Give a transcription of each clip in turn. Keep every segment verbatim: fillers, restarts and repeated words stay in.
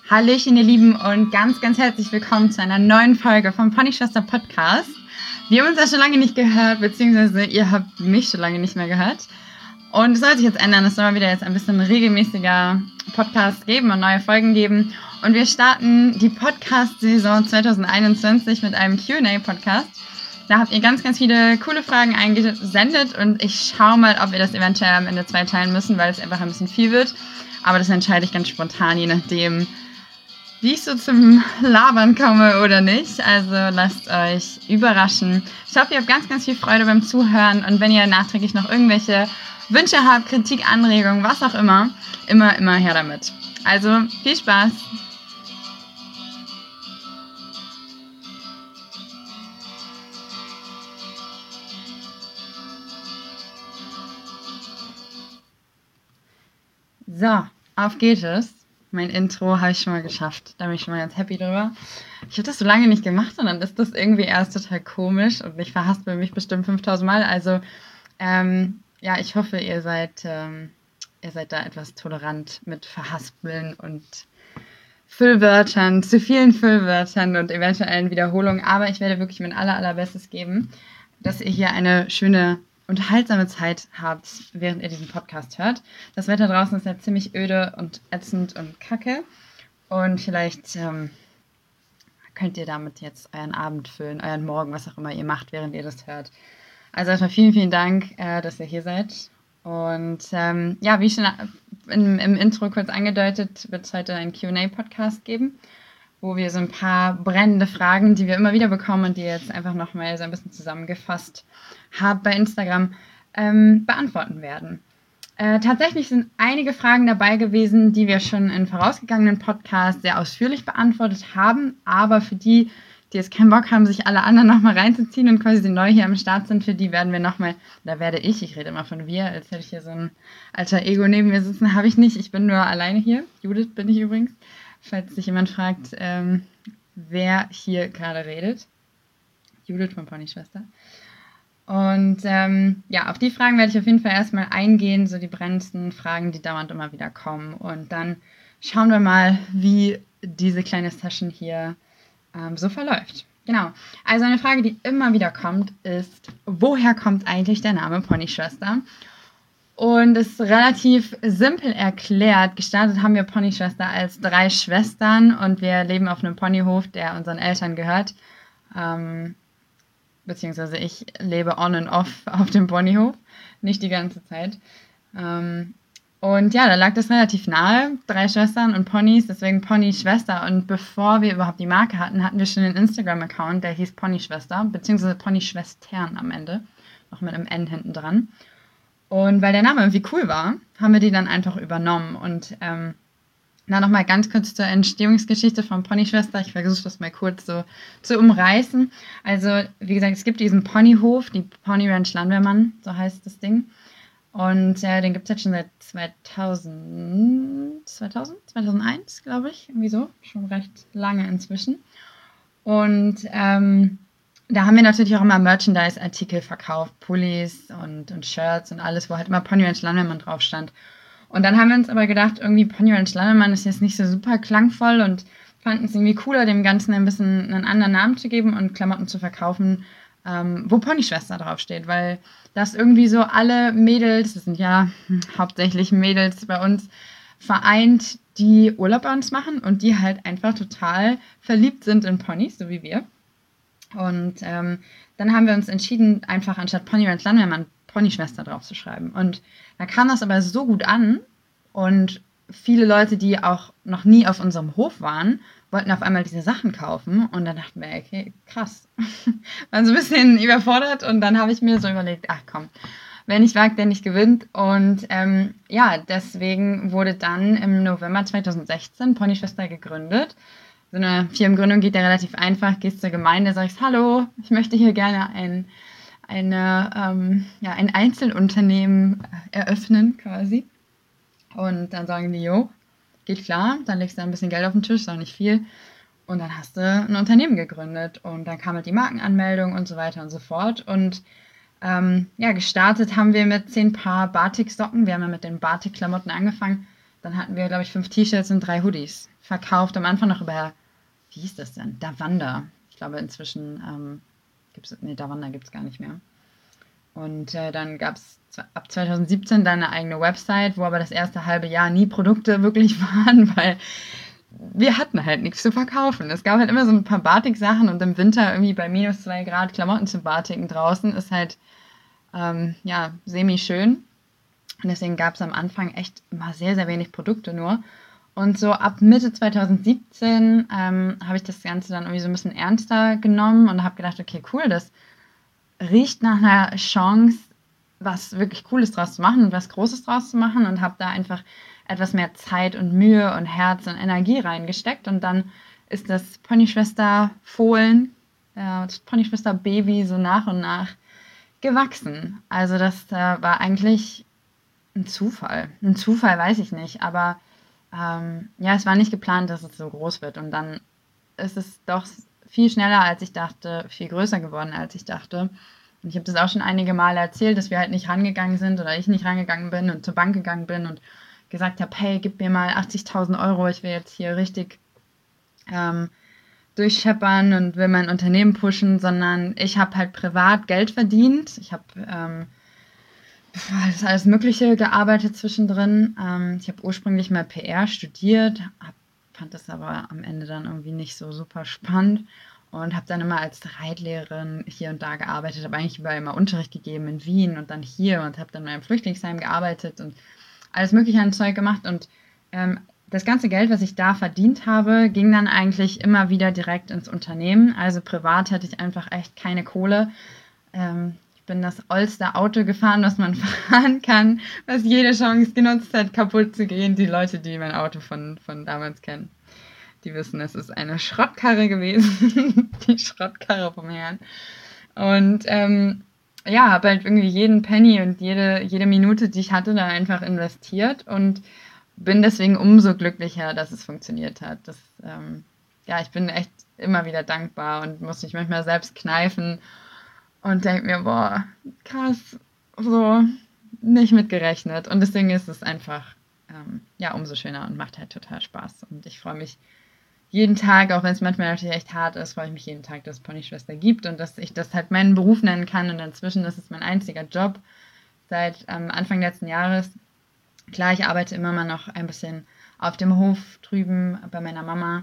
Hallöchen, ihr Lieben, und ganz, ganz herzlich willkommen zu einer neuen Folge vom Ponyschwester Podcast. Wir haben uns ja schon lange nicht gehört, beziehungsweise ihr habt mich schon lange nicht mehr gehört. Und es soll sich jetzt ändern, es soll wieder jetzt ein bisschen regelmäßiger Podcast geben und neue Folgen geben. Und wir starten die Podcast-Saison zwanzig einundzwanzig mit einem Q und A-Podcast. Da habt ihr ganz, ganz viele coole Fragen eingesendet und ich schaue mal, ob wir das eventuell am Ende zweiteilen müssen, weil es einfach ein bisschen viel wird. Aber das entscheide ich ganz spontan, je nachdem, wie ich so zum Labern komme oder nicht. Also lasst euch überraschen. Ich hoffe, ihr habt ganz, ganz viel Freude beim Zuhören. Und wenn ihr nachträglich noch irgendwelche Wünsche habt, Kritik, Anregungen, was auch immer, immer, immer her damit. Also viel Spaß! So, auf geht es. Mein Intro habe ich schon mal geschafft. Da bin ich schon mal ganz happy drüber. Ich habe das so lange nicht gemacht und dann ist das irgendwie erst total komisch und ich verhaspel mich bestimmt fünftausend Mal. Also, ähm, ja, ich hoffe, ihr seid, ähm, ihr seid da etwas tolerant mit Verhaspeln und Füllwörtern, zu vielen Füllwörtern und eventuellen Wiederholungen. Aber ich werde wirklich mein aller, allerbestes geben, dass ihr hier eine schöne unterhaltsame Zeit habt, während ihr diesen Podcast hört. Das Wetter draußen ist ja ziemlich öde und ätzend und kacke. Und vielleicht ähm, könnt ihr damit jetzt euren Abend füllen, euren Morgen, was auch immer ihr macht, während ihr das hört. Also erstmal vielen, vielen Dank, äh, dass ihr hier seid. Und ähm, ja, wie schon im, im Intro kurz angedeutet, wird es heute einen Q und A-Podcast geben, wo wir so ein paar brennende Fragen, die wir immer wieder bekommen und die jetzt einfach nochmal so ein bisschen zusammengefasst habe bei Instagram, ähm, beantworten werden. Äh, tatsächlich sind einige Fragen dabei gewesen, die wir schon in vorausgegangenen Podcasts sehr ausführlich beantwortet haben, aber für die, die jetzt keinen Bock haben, sich alle anderen nochmal reinzuziehen und quasi neu hier am Start sind, für die werden wir nochmal, da werde ich, ich rede immer von wir, als hätte ich hier so ein alter Ego neben mir sitzen, habe ich nicht, ich bin nur alleine hier. Judith bin ich übrigens, falls sich jemand fragt, ähm, wer hier gerade redet. Judith von Ponyschwester. Und ähm, ja, auf die Fragen werde ich auf jeden Fall erstmal eingehen, so die brennendsten Fragen, die dauernd immer wieder kommen. Und dann schauen wir mal, wie diese kleine Session hier ähm, so verläuft. Genau, also eine Frage, die immer wieder kommt, ist, woher kommt eigentlich der Name Ponyschwester? Und es ist relativ simpel erklärt. Gestartet haben wir Ponyschwester als drei Schwestern und wir leben auf einem Ponyhof, der unseren Eltern gehört. Ähm, beziehungsweise ich lebe on and off auf dem Ponyhof, nicht die ganze Zeit. Ähm, und ja, da lag das relativ nahe, drei Schwestern und Ponys, deswegen Ponyschwester. Und bevor wir überhaupt die Marke hatten, hatten wir schon einen Instagram-Account, der hieß Ponyschwester, beziehungsweise Ponyschwestern am Ende, noch mit einem N hinten dran. Und weil der Name irgendwie cool war, haben wir die dann einfach übernommen. Und ähm, na, nochmal ganz kurz zur Entstehungsgeschichte von Ponyschwester. Ich versuche das mal kurz so zu umreißen. Also, wie gesagt, es gibt diesen Ponyhof, die Pony Ranch Landwehrmann, so heißt das Ding. Und äh, den gibt es jetzt schon seit zweitausend, zweitausend, zweitausendeins, glaube ich. Irgendwie so, schon recht lange inzwischen. Und ähm, da haben wir natürlich auch immer Merchandise-Artikel verkauft, Pullis und, und Shirts und alles, wo halt immer Pony Ranch Landwehrmann drauf stand. Und dann haben wir uns aber gedacht, irgendwie Pony Ranch Landwehrmann ist jetzt nicht so super klangvoll und fanden es irgendwie cooler, dem Ganzen ein bisschen einen anderen Namen zu geben und Klamotten zu verkaufen, ähm, wo Ponyschwester draufsteht, weil das irgendwie so alle Mädels, das sind ja hauptsächlich Mädels bei uns, vereint, die Urlaub bei uns machen und die halt einfach total verliebt sind in Ponys, so wie wir. Und ähm, dann haben wir uns entschieden, einfach anstatt Pony Ranch Landwehrmann Ponyschwester drauf zu schreiben. Und da kam das aber so gut an und viele Leute, die auch noch nie auf unserem Hof waren, wollten auf einmal diese Sachen kaufen und dann dachten wir, okay, krass. Waren so ein bisschen überfordert und dann habe ich mir so überlegt, ach komm, wer nicht wagt, der nicht gewinnt. Und ähm, ja, deswegen wurde dann im November zweitausendsechzehn Ponyschwester gegründet. So eine Firmengründung geht ja relativ einfach, gehst zur Gemeinde, sagst, hallo, ich möchte hier gerne ein eine, ähm, ja, ein Einzelunternehmen eröffnen quasi. Und dann sagen die, jo, geht klar, dann legst du ein bisschen Geld auf den Tisch, ist auch nicht viel. Und dann hast du ein Unternehmen gegründet. Und dann kam halt die Markenanmeldung und so weiter und so fort. Und ähm, ja, gestartet haben wir mit zehn Paar Batik-Socken. Wir haben ja mit den Batik-Klamotten angefangen. dann hatten wir, glaube ich, fünf T-Shirts und drei Hoodies verkauft. Am Anfang noch über, wie hieß das denn? Davanda. Ich glaube, inzwischen ähm, gibt es, nee, Davanda gibt es gar nicht mehr. Und äh, dann gab es ab zwanzig siebzehn dann eine eigene Website, wo aber das erste halbe Jahr nie Produkte wirklich waren, weil wir hatten halt nichts zu verkaufen. Es gab halt immer so ein paar Batik-Sachen und im Winter irgendwie bei minus zwei Grad Klamotten zu batiken draußen ist halt, ähm, ja, semi-schön. Und deswegen gab es am Anfang echt immer sehr, sehr wenig Produkte nur. Und so ab Mitte zwanzig siebzehn ähm, habe ich das Ganze dann irgendwie so ein bisschen ernster genommen und habe gedacht, okay, cool, das riecht nach einer Chance, was wirklich Cooles draus zu machen und was Großes draus zu machen und habe da einfach etwas mehr Zeit und Mühe und Herz und Energie reingesteckt. Und dann ist das Ponyschwester Fohlen, äh, das Ponyschwester Baby so nach und nach gewachsen. Also das äh, war eigentlich ein Zufall. Ein Zufall weiß ich nicht, aber ähm, ja, es war nicht geplant, dass es so groß wird. Und dann ist es doch viel schneller, als ich dachte, viel größer geworden, als ich dachte. Und ich habe das auch schon einige Male erzählt, dass wir halt nicht rangegangen sind oder ich nicht rangegangen bin und zur Bank gegangen bin und gesagt habe, hey, gib mir mal achtzigtausend Euro, ich will jetzt hier richtig ähm, durchscheppern und will mein Unternehmen pushen, sondern ich habe halt privat Geld verdient. Ich habe ähm, das alles Mögliche gearbeitet zwischendrin. Ähm, ich habe ursprünglich mal P R studiert, hab, fand das aber am Ende dann irgendwie nicht so super spannend und habe dann immer als Reitlehrerin hier und da gearbeitet, habe eigentlich überall immer Unterricht gegeben in Wien und dann hier und habe dann in einem Flüchtlingsheim gearbeitet und alles Mögliche an Zeug gemacht und ähm, das ganze Geld, was ich da verdient habe, ging dann eigentlich immer wieder direkt ins Unternehmen. Also privat hatte ich einfach echt keine Kohle. Ähm, ich bin das ollste Auto gefahren, was man fahren kann, was jede Chance genutzt hat, kaputt zu gehen. Die Leute, die mein Auto von, von damals kennen, die wissen, es ist eine Schrottkarre gewesen. Die Schrottkarre vom Herrn. Und ähm, ja, habe halt irgendwie jeden Penny und jede, jede Minute, die ich hatte, da einfach investiert und bin deswegen umso glücklicher, dass es funktioniert hat. Das, ähm, ja, ich bin echt immer wieder dankbar und muss mich manchmal selbst kneifen und denke mir, boah, krass, so nicht mitgerechnet. Und deswegen ist es einfach, ähm, ja, umso schöner und macht halt total Spaß. Und ich freue mich jeden Tag, auch wenn es manchmal natürlich echt hart ist, freue ich mich jeden Tag, dass es Ponyschwester gibt und dass ich das halt meinen Beruf nennen kann. Und inzwischen ist es mein einziger Job seit ähm, Anfang letzten Jahres. Klar, ich arbeite immer mal noch ein bisschen auf dem Hof drüben bei meiner Mama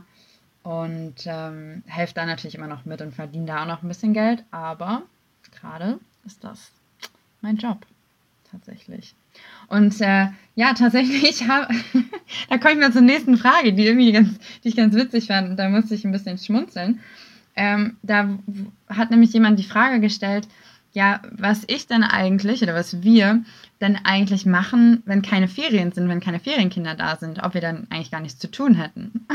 und ähm, helfe da natürlich immer noch mit und verdiene da auch noch ein bisschen Geld, aber gerade ist das mein Job tatsächlich. Und äh, ja, tatsächlich habe, da komme ich mal zur nächsten Frage, die, irgendwie ganz, die ich ganz witzig fand und da musste ich ein bisschen schmunzeln. Ähm, da hat nämlich jemand die Frage gestellt, ja, was ich denn eigentlich oder was wir denn eigentlich machen, wenn keine Ferien sind, wenn keine Ferienkinder da sind, ob wir dann eigentlich gar nichts zu tun hätten.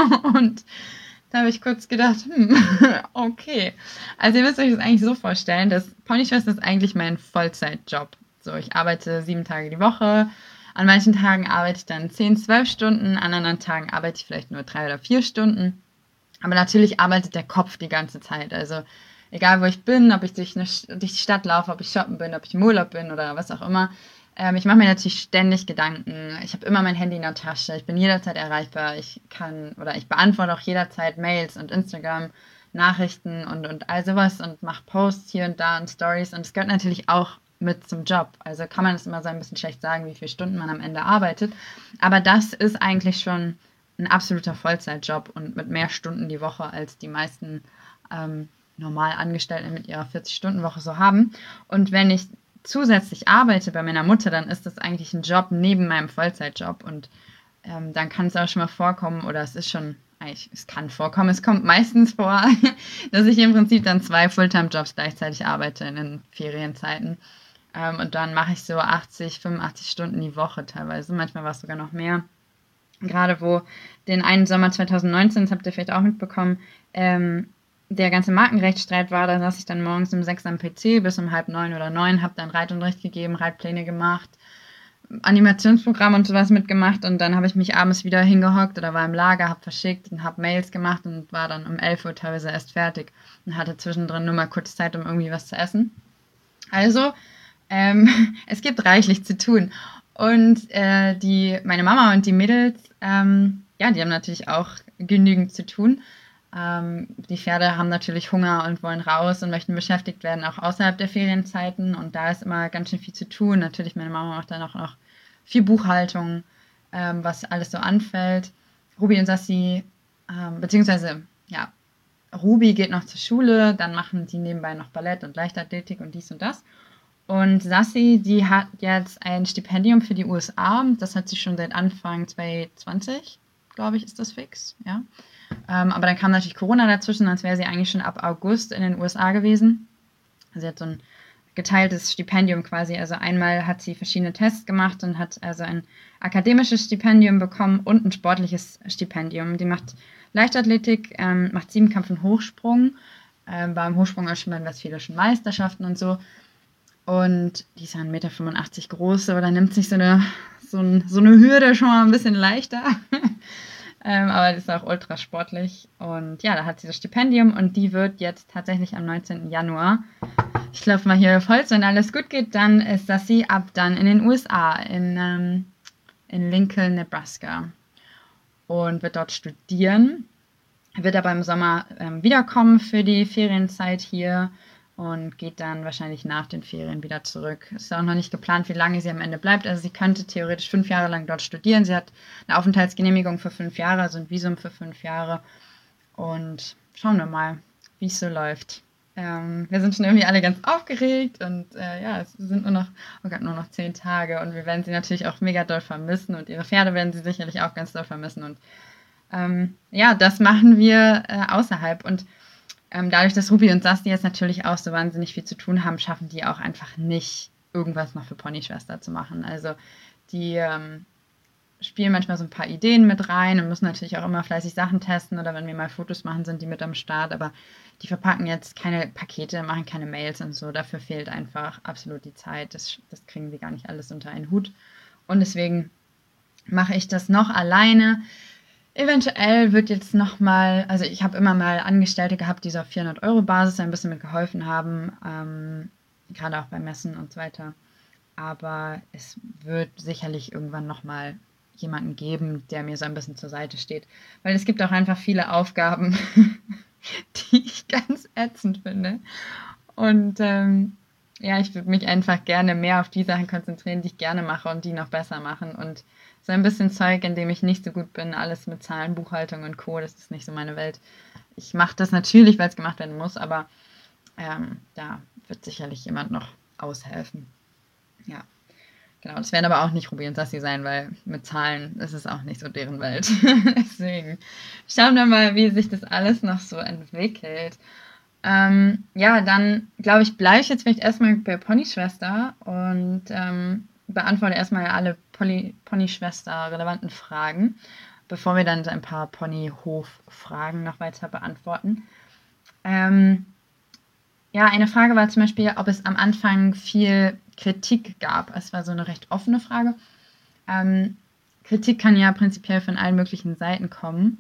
Und da habe ich kurz gedacht, hm, okay. Also ihr müsst euch das eigentlich so vorstellen, dass Ponyschwester ist eigentlich mein Vollzeitjob. So, ich arbeite sieben Tage die Woche. An manchen Tagen arbeite ich dann zehn, zwölf Stunden, an anderen Tagen arbeite ich vielleicht nur drei oder vier Stunden. Aber natürlich arbeitet der Kopf die ganze Zeit. Also egal wo ich bin, ob ich durch, eine, durch die Stadt laufe, ob ich shoppen bin, ob ich im Urlaub bin oder was auch immer. Ähm, ich mache mir natürlich ständig Gedanken. Ich habe immer mein Handy in der Tasche. Ich bin jederzeit erreichbar. Ich kann oder ich beantworte auch jederzeit Mails und Instagram Nachrichten und, und all sowas und mache Posts hier und da und Stories. Und es gehört natürlich auch mit zum Job. Also kann man es immer so ein bisschen schlecht sagen, wie viele Stunden man am Ende arbeitet. Aber das ist eigentlich schon ein absoluter Vollzeitjob und mit mehr Stunden die Woche als die meisten ähm, normal Angestellten mit ihrer vierzig-Stunden-Woche so haben. Und wenn ich zusätzlich arbeite bei meiner Mutter, dann ist das eigentlich ein Job neben meinem Vollzeitjob. Und ähm, dann kann es auch schon mal vorkommen, oder es ist schon, eigentlich, es kann vorkommen, es kommt meistens vor, dass ich im Prinzip dann zwei Fulltime-Jobs gleichzeitig arbeite in den Ferienzeiten. Ähm, und dann mache ich so achtzig, fünfundachtzig Stunden die Woche teilweise. Manchmal war es sogar noch mehr. Gerade wo den einen Sommer zwanzig neunzehn, das habt ihr vielleicht auch mitbekommen, ähm, der ganze Markenrechtsstreit war, da saß ich dann morgens um sechs am P C bis um halb neun oder neun, habe dann Reitunterricht gegeben, Reitpläne gemacht, Animationsprogramm und sowas mitgemacht und dann habe ich mich abends wieder hingehockt oder war im Lager, habe verschickt und habe Mails gemacht und war dann um elf Uhr teilweise erst fertig und hatte zwischendrin nur mal kurz Zeit, um irgendwie was zu essen. Also, ähm, es gibt reichlich zu tun. Und äh, die, meine Mama und die Mädels, ähm, ja, die haben natürlich auch genügend zu tun. Ähm, die Pferde haben natürlich Hunger und wollen raus und möchten beschäftigt werden, auch außerhalb der Ferienzeiten. Und da ist immer ganz schön viel zu tun. Natürlich, meine Mama macht dann auch noch viel Buchhaltung, ähm, was alles so anfällt. Ruby und Sassi, ähm, beziehungsweise, ja, Ruby geht noch zur Schule, dann machen die nebenbei noch Ballett und Leichtathletik und dies und das. Und Sassi, die hat jetzt ein Stipendium für die U S A. Das hat sie schon seit Anfang zwanzig zwanzig, glaube ich, ist das fix. Ja. Ähm, aber dann kam natürlich Corona dazwischen, als wäre sie eigentlich schon ab August in den U S A gewesen. Sie hat so ein geteiltes Stipendium quasi. Also einmal hat sie verschiedene Tests gemacht und hat also ein akademisches Stipendium bekommen und ein sportliches Stipendium. Die macht Leichtathletik, ähm, macht Siebenkampf und Hochsprung. Ähm, war im Hochsprung auch schon bei den Westfälischen Meisterschaften und so. Und die ist ja eins Komma fünfundachtzig Meter groß, aber da nimmt sich so eine, so, ein, so eine Hürde schon mal ein bisschen leichter. ähm, aber die ist auch ultra sportlich. Und ja, da hat sie das Stipendium und die wird jetzt tatsächlich am neunzehnten Januar, ich klopfe mal hier auf Holz, wenn alles gut geht, dann ist Sassi ab dann in den U S A, in, ähm, in Lincoln, Nebraska. Und wird dort studieren. Wird aber im Sommer ähm, wiederkommen für die Ferienzeit hier und geht dann wahrscheinlich nach den Ferien wieder zurück. Es ist auch noch nicht geplant, wie lange sie am Ende bleibt. Also sie könnte theoretisch fünf Jahre lang dort studieren. Sie hat eine Aufenthaltsgenehmigung für fünf Jahre, also ein Visum für fünf Jahre. Und schauen wir mal, wie es so läuft. Ähm, wir sind schon irgendwie alle ganz aufgeregt und äh, ja, es sind nur noch, oh Gott, nur noch zehn Tage und wir werden sie natürlich auch mega doll vermissen und ihre Pferde werden sie sicherlich auch ganz doll vermissen und ähm, ja, das machen wir äh, außerhalb und ähm, dadurch, dass Ruby und Sassi jetzt natürlich auch so wahnsinnig viel zu tun haben, schaffen die auch einfach nicht, irgendwas noch für Ponyschwester zu machen. Also die ähm, spielen manchmal so ein paar Ideen mit rein und müssen natürlich auch immer fleißig Sachen testen oder wenn wir mal Fotos machen, sind die mit am Start, aber die verpacken jetzt keine Pakete, machen keine Mails und so. Dafür fehlt einfach absolut die Zeit. Das, das kriegen sie gar nicht alles unter einen Hut. Und deswegen mache ich das noch alleine. Eventuell wird jetzt nochmal, also ich habe immer mal Angestellte gehabt, die so auf vierhundert Euro Basis ein bisschen mit geholfen haben, ähm, gerade auch bei Messen und so weiter. Aber es wird sicherlich irgendwann nochmal jemanden geben, der mir so ein bisschen zur Seite steht. Weil es gibt auch einfach viele Aufgaben, die ich ganz ätzend finde. Und ähm, ja, ich würde mich einfach gerne mehr auf die Sachen konzentrieren, die ich gerne mache und die noch besser machen. Und so ein bisschen Zeug, in dem ich nicht so gut bin, alles mit Zahlen, Buchhaltung und Co., das ist nicht so meine Welt. Ich mache das natürlich, weil es gemacht werden muss, aber ähm, da wird sicherlich jemand noch aushelfen. Ja, genau. Das werden aber auch nicht Ruby und Sassi sein, weil mit Zahlen ist es auch nicht so deren Welt. Deswegen schauen wir mal, wie sich das alles noch so entwickelt. Ähm, ja, dann glaube ich, bleibe ich jetzt vielleicht erstmal bei Ponyschwester und ähm, beantworte erstmal alle Ponyschwester-relevanten Fragen, bevor wir dann so ein paar Ponyhof-Fragen noch weiter beantworten. Ähm, ja, eine Frage war zum Beispiel, ob es am Anfang viel Kritik gab. Es war so eine recht offene Frage. Ähm, Kritik kann ja prinzipiell von allen möglichen Seiten kommen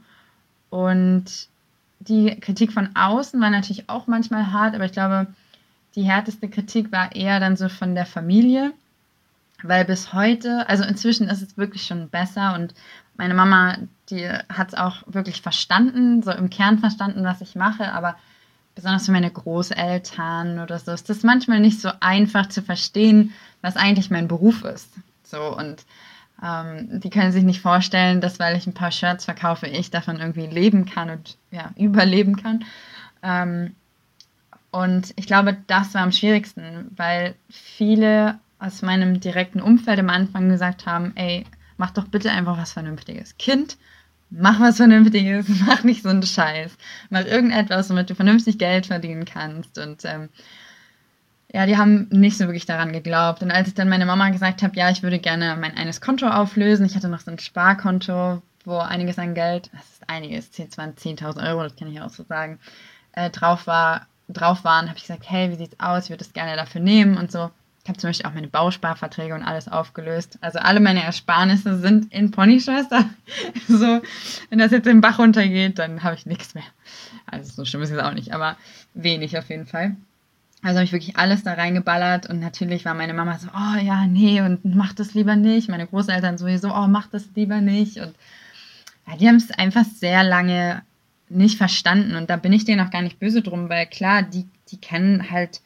und die Kritik von außen war natürlich auch manchmal hart, aber ich glaube, die härteste Kritik war eher dann so von der Familie, weil bis heute, also inzwischen ist es wirklich schon besser und meine Mama, die hat es auch wirklich verstanden, so im Kern verstanden, was ich mache, aber besonders für meine Großeltern oder so ist das manchmal nicht so einfach zu verstehen, was eigentlich mein Beruf ist. So und ähm, die können sich nicht vorstellen, dass weil ich ein paar Shirts verkaufe, ich davon irgendwie leben kann und ja, überleben kann. Ähm, und ich glaube, das war am schwierigsten, weil viele aus meinem direkten Umfeld am Anfang gesagt haben, ey, mach doch bitte einfach was Vernünftiges. Kind, mach was Vernünftiges, mach nicht so einen Scheiß. Mach irgendetwas, womit du vernünftig Geld verdienen kannst. Und ähm, ja, die haben nicht so wirklich daran geglaubt. Und als ich dann meine Mama gesagt habe, ja, ich würde gerne mein eines Konto auflösen, ich hatte noch so ein Sparkonto, wo einiges an Geld, das ist einiges, zehntausend Euro, das kann ich auch so sagen, äh, drauf war, drauf waren, habe ich gesagt, hey, wie sieht's aus, ich würde das gerne dafür nehmen und so. Ich habe zum Beispiel auch meine Bausparverträge und alles aufgelöst. Also alle meine Ersparnisse sind in Ponyschwester. So, wenn das jetzt den Bach runtergeht, dann habe ich nichts mehr. Also so schlimm ist es auch nicht, aber wenig auf jeden Fall. Also habe ich wirklich alles da reingeballert und natürlich war meine Mama so, oh ja, nee, und mach das lieber nicht. Meine Großeltern sowieso, oh, mach das lieber nicht. Und ja, die haben es einfach sehr lange nicht verstanden und da bin ich denen auch gar nicht böse drum, weil klar, die, die kennen halt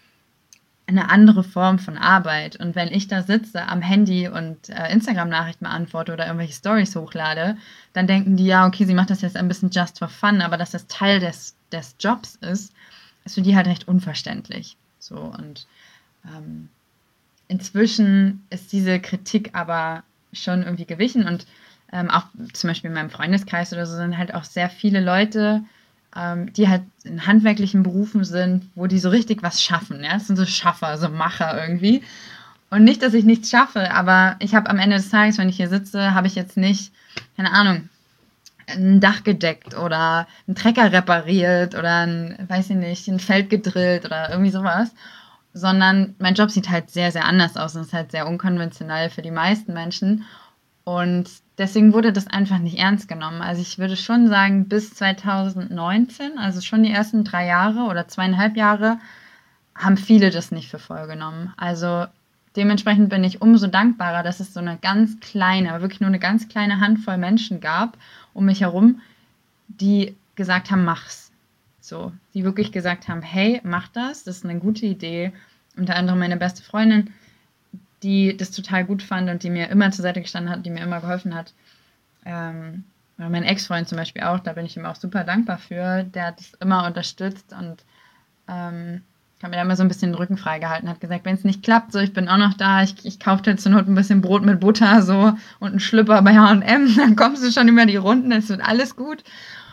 eine andere Form von Arbeit. Und wenn ich da sitze am Handy und äh, Instagram-Nachrichten beantworte oder irgendwelche Stories hochlade, dann denken die, ja, okay, sie macht das jetzt ein bisschen just for fun, aber dass das Teil des, des Jobs ist, ist für die halt recht unverständlich. So, und ähm, inzwischen ist diese Kritik aber schon irgendwie gewichen und ähm, auch zum Beispiel in meinem Freundeskreis oder so sind halt auch sehr viele Leute, ähm, die halt in handwerklichen Berufen sind, wo die so richtig was schaffen. Ja? Das sind so Schaffer, so Macher irgendwie. Und nicht, dass ich nichts schaffe, aber ich habe am Ende des Tages, wenn ich hier sitze, habe ich jetzt nicht, keine Ahnung, ein Dach gedeckt oder einen Trecker repariert oder ein, weiß ich nicht, ein Feld gedrillt oder irgendwie sowas, sondern mein Job sieht halt sehr, sehr anders aus und ist halt sehr unkonventionell für die meisten Menschen. Und deswegen wurde das einfach nicht ernst genommen. Also ich würde schon sagen, bis zwanzig neunzehn, also schon die ersten drei Jahre oder zweieinhalb Jahre, haben viele das nicht für voll genommen. Also dementsprechend bin ich umso dankbarer, dass es so eine ganz kleine, aber wirklich nur eine ganz kleine Handvoll Menschen gab um mich herum, die gesagt haben, mach's. So, die wirklich gesagt haben, hey, mach das, das ist eine gute Idee. Unter anderem meine beste Freundin, die das total gut fand und die mir immer zur Seite gestanden hat, die mir immer geholfen hat. Ähm, oder mein Ex-Freund zum Beispiel auch, da bin ich ihm auch super dankbar für. Der hat das immer unterstützt und ähm, hat mir da immer so ein bisschen den Rücken freigehalten, hat gesagt, wenn es nicht klappt, so, ich bin auch noch da, ich, ich kaufe dir zur Not ein bisschen Brot mit Butter so und einen Schlüpper bei H und M, dann kommst du schon über die Runden, es wird alles gut.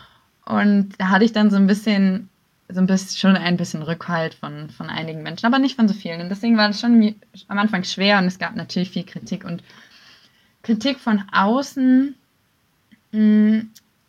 Und da hatte ich dann so ein bisschen, so ein bisschen, schon ein bisschen Rückhalt von, von einigen Menschen, aber nicht von so vielen. Und deswegen war das schon am Anfang schwer und es gab natürlich viel Kritik. Und Kritik von außen mh,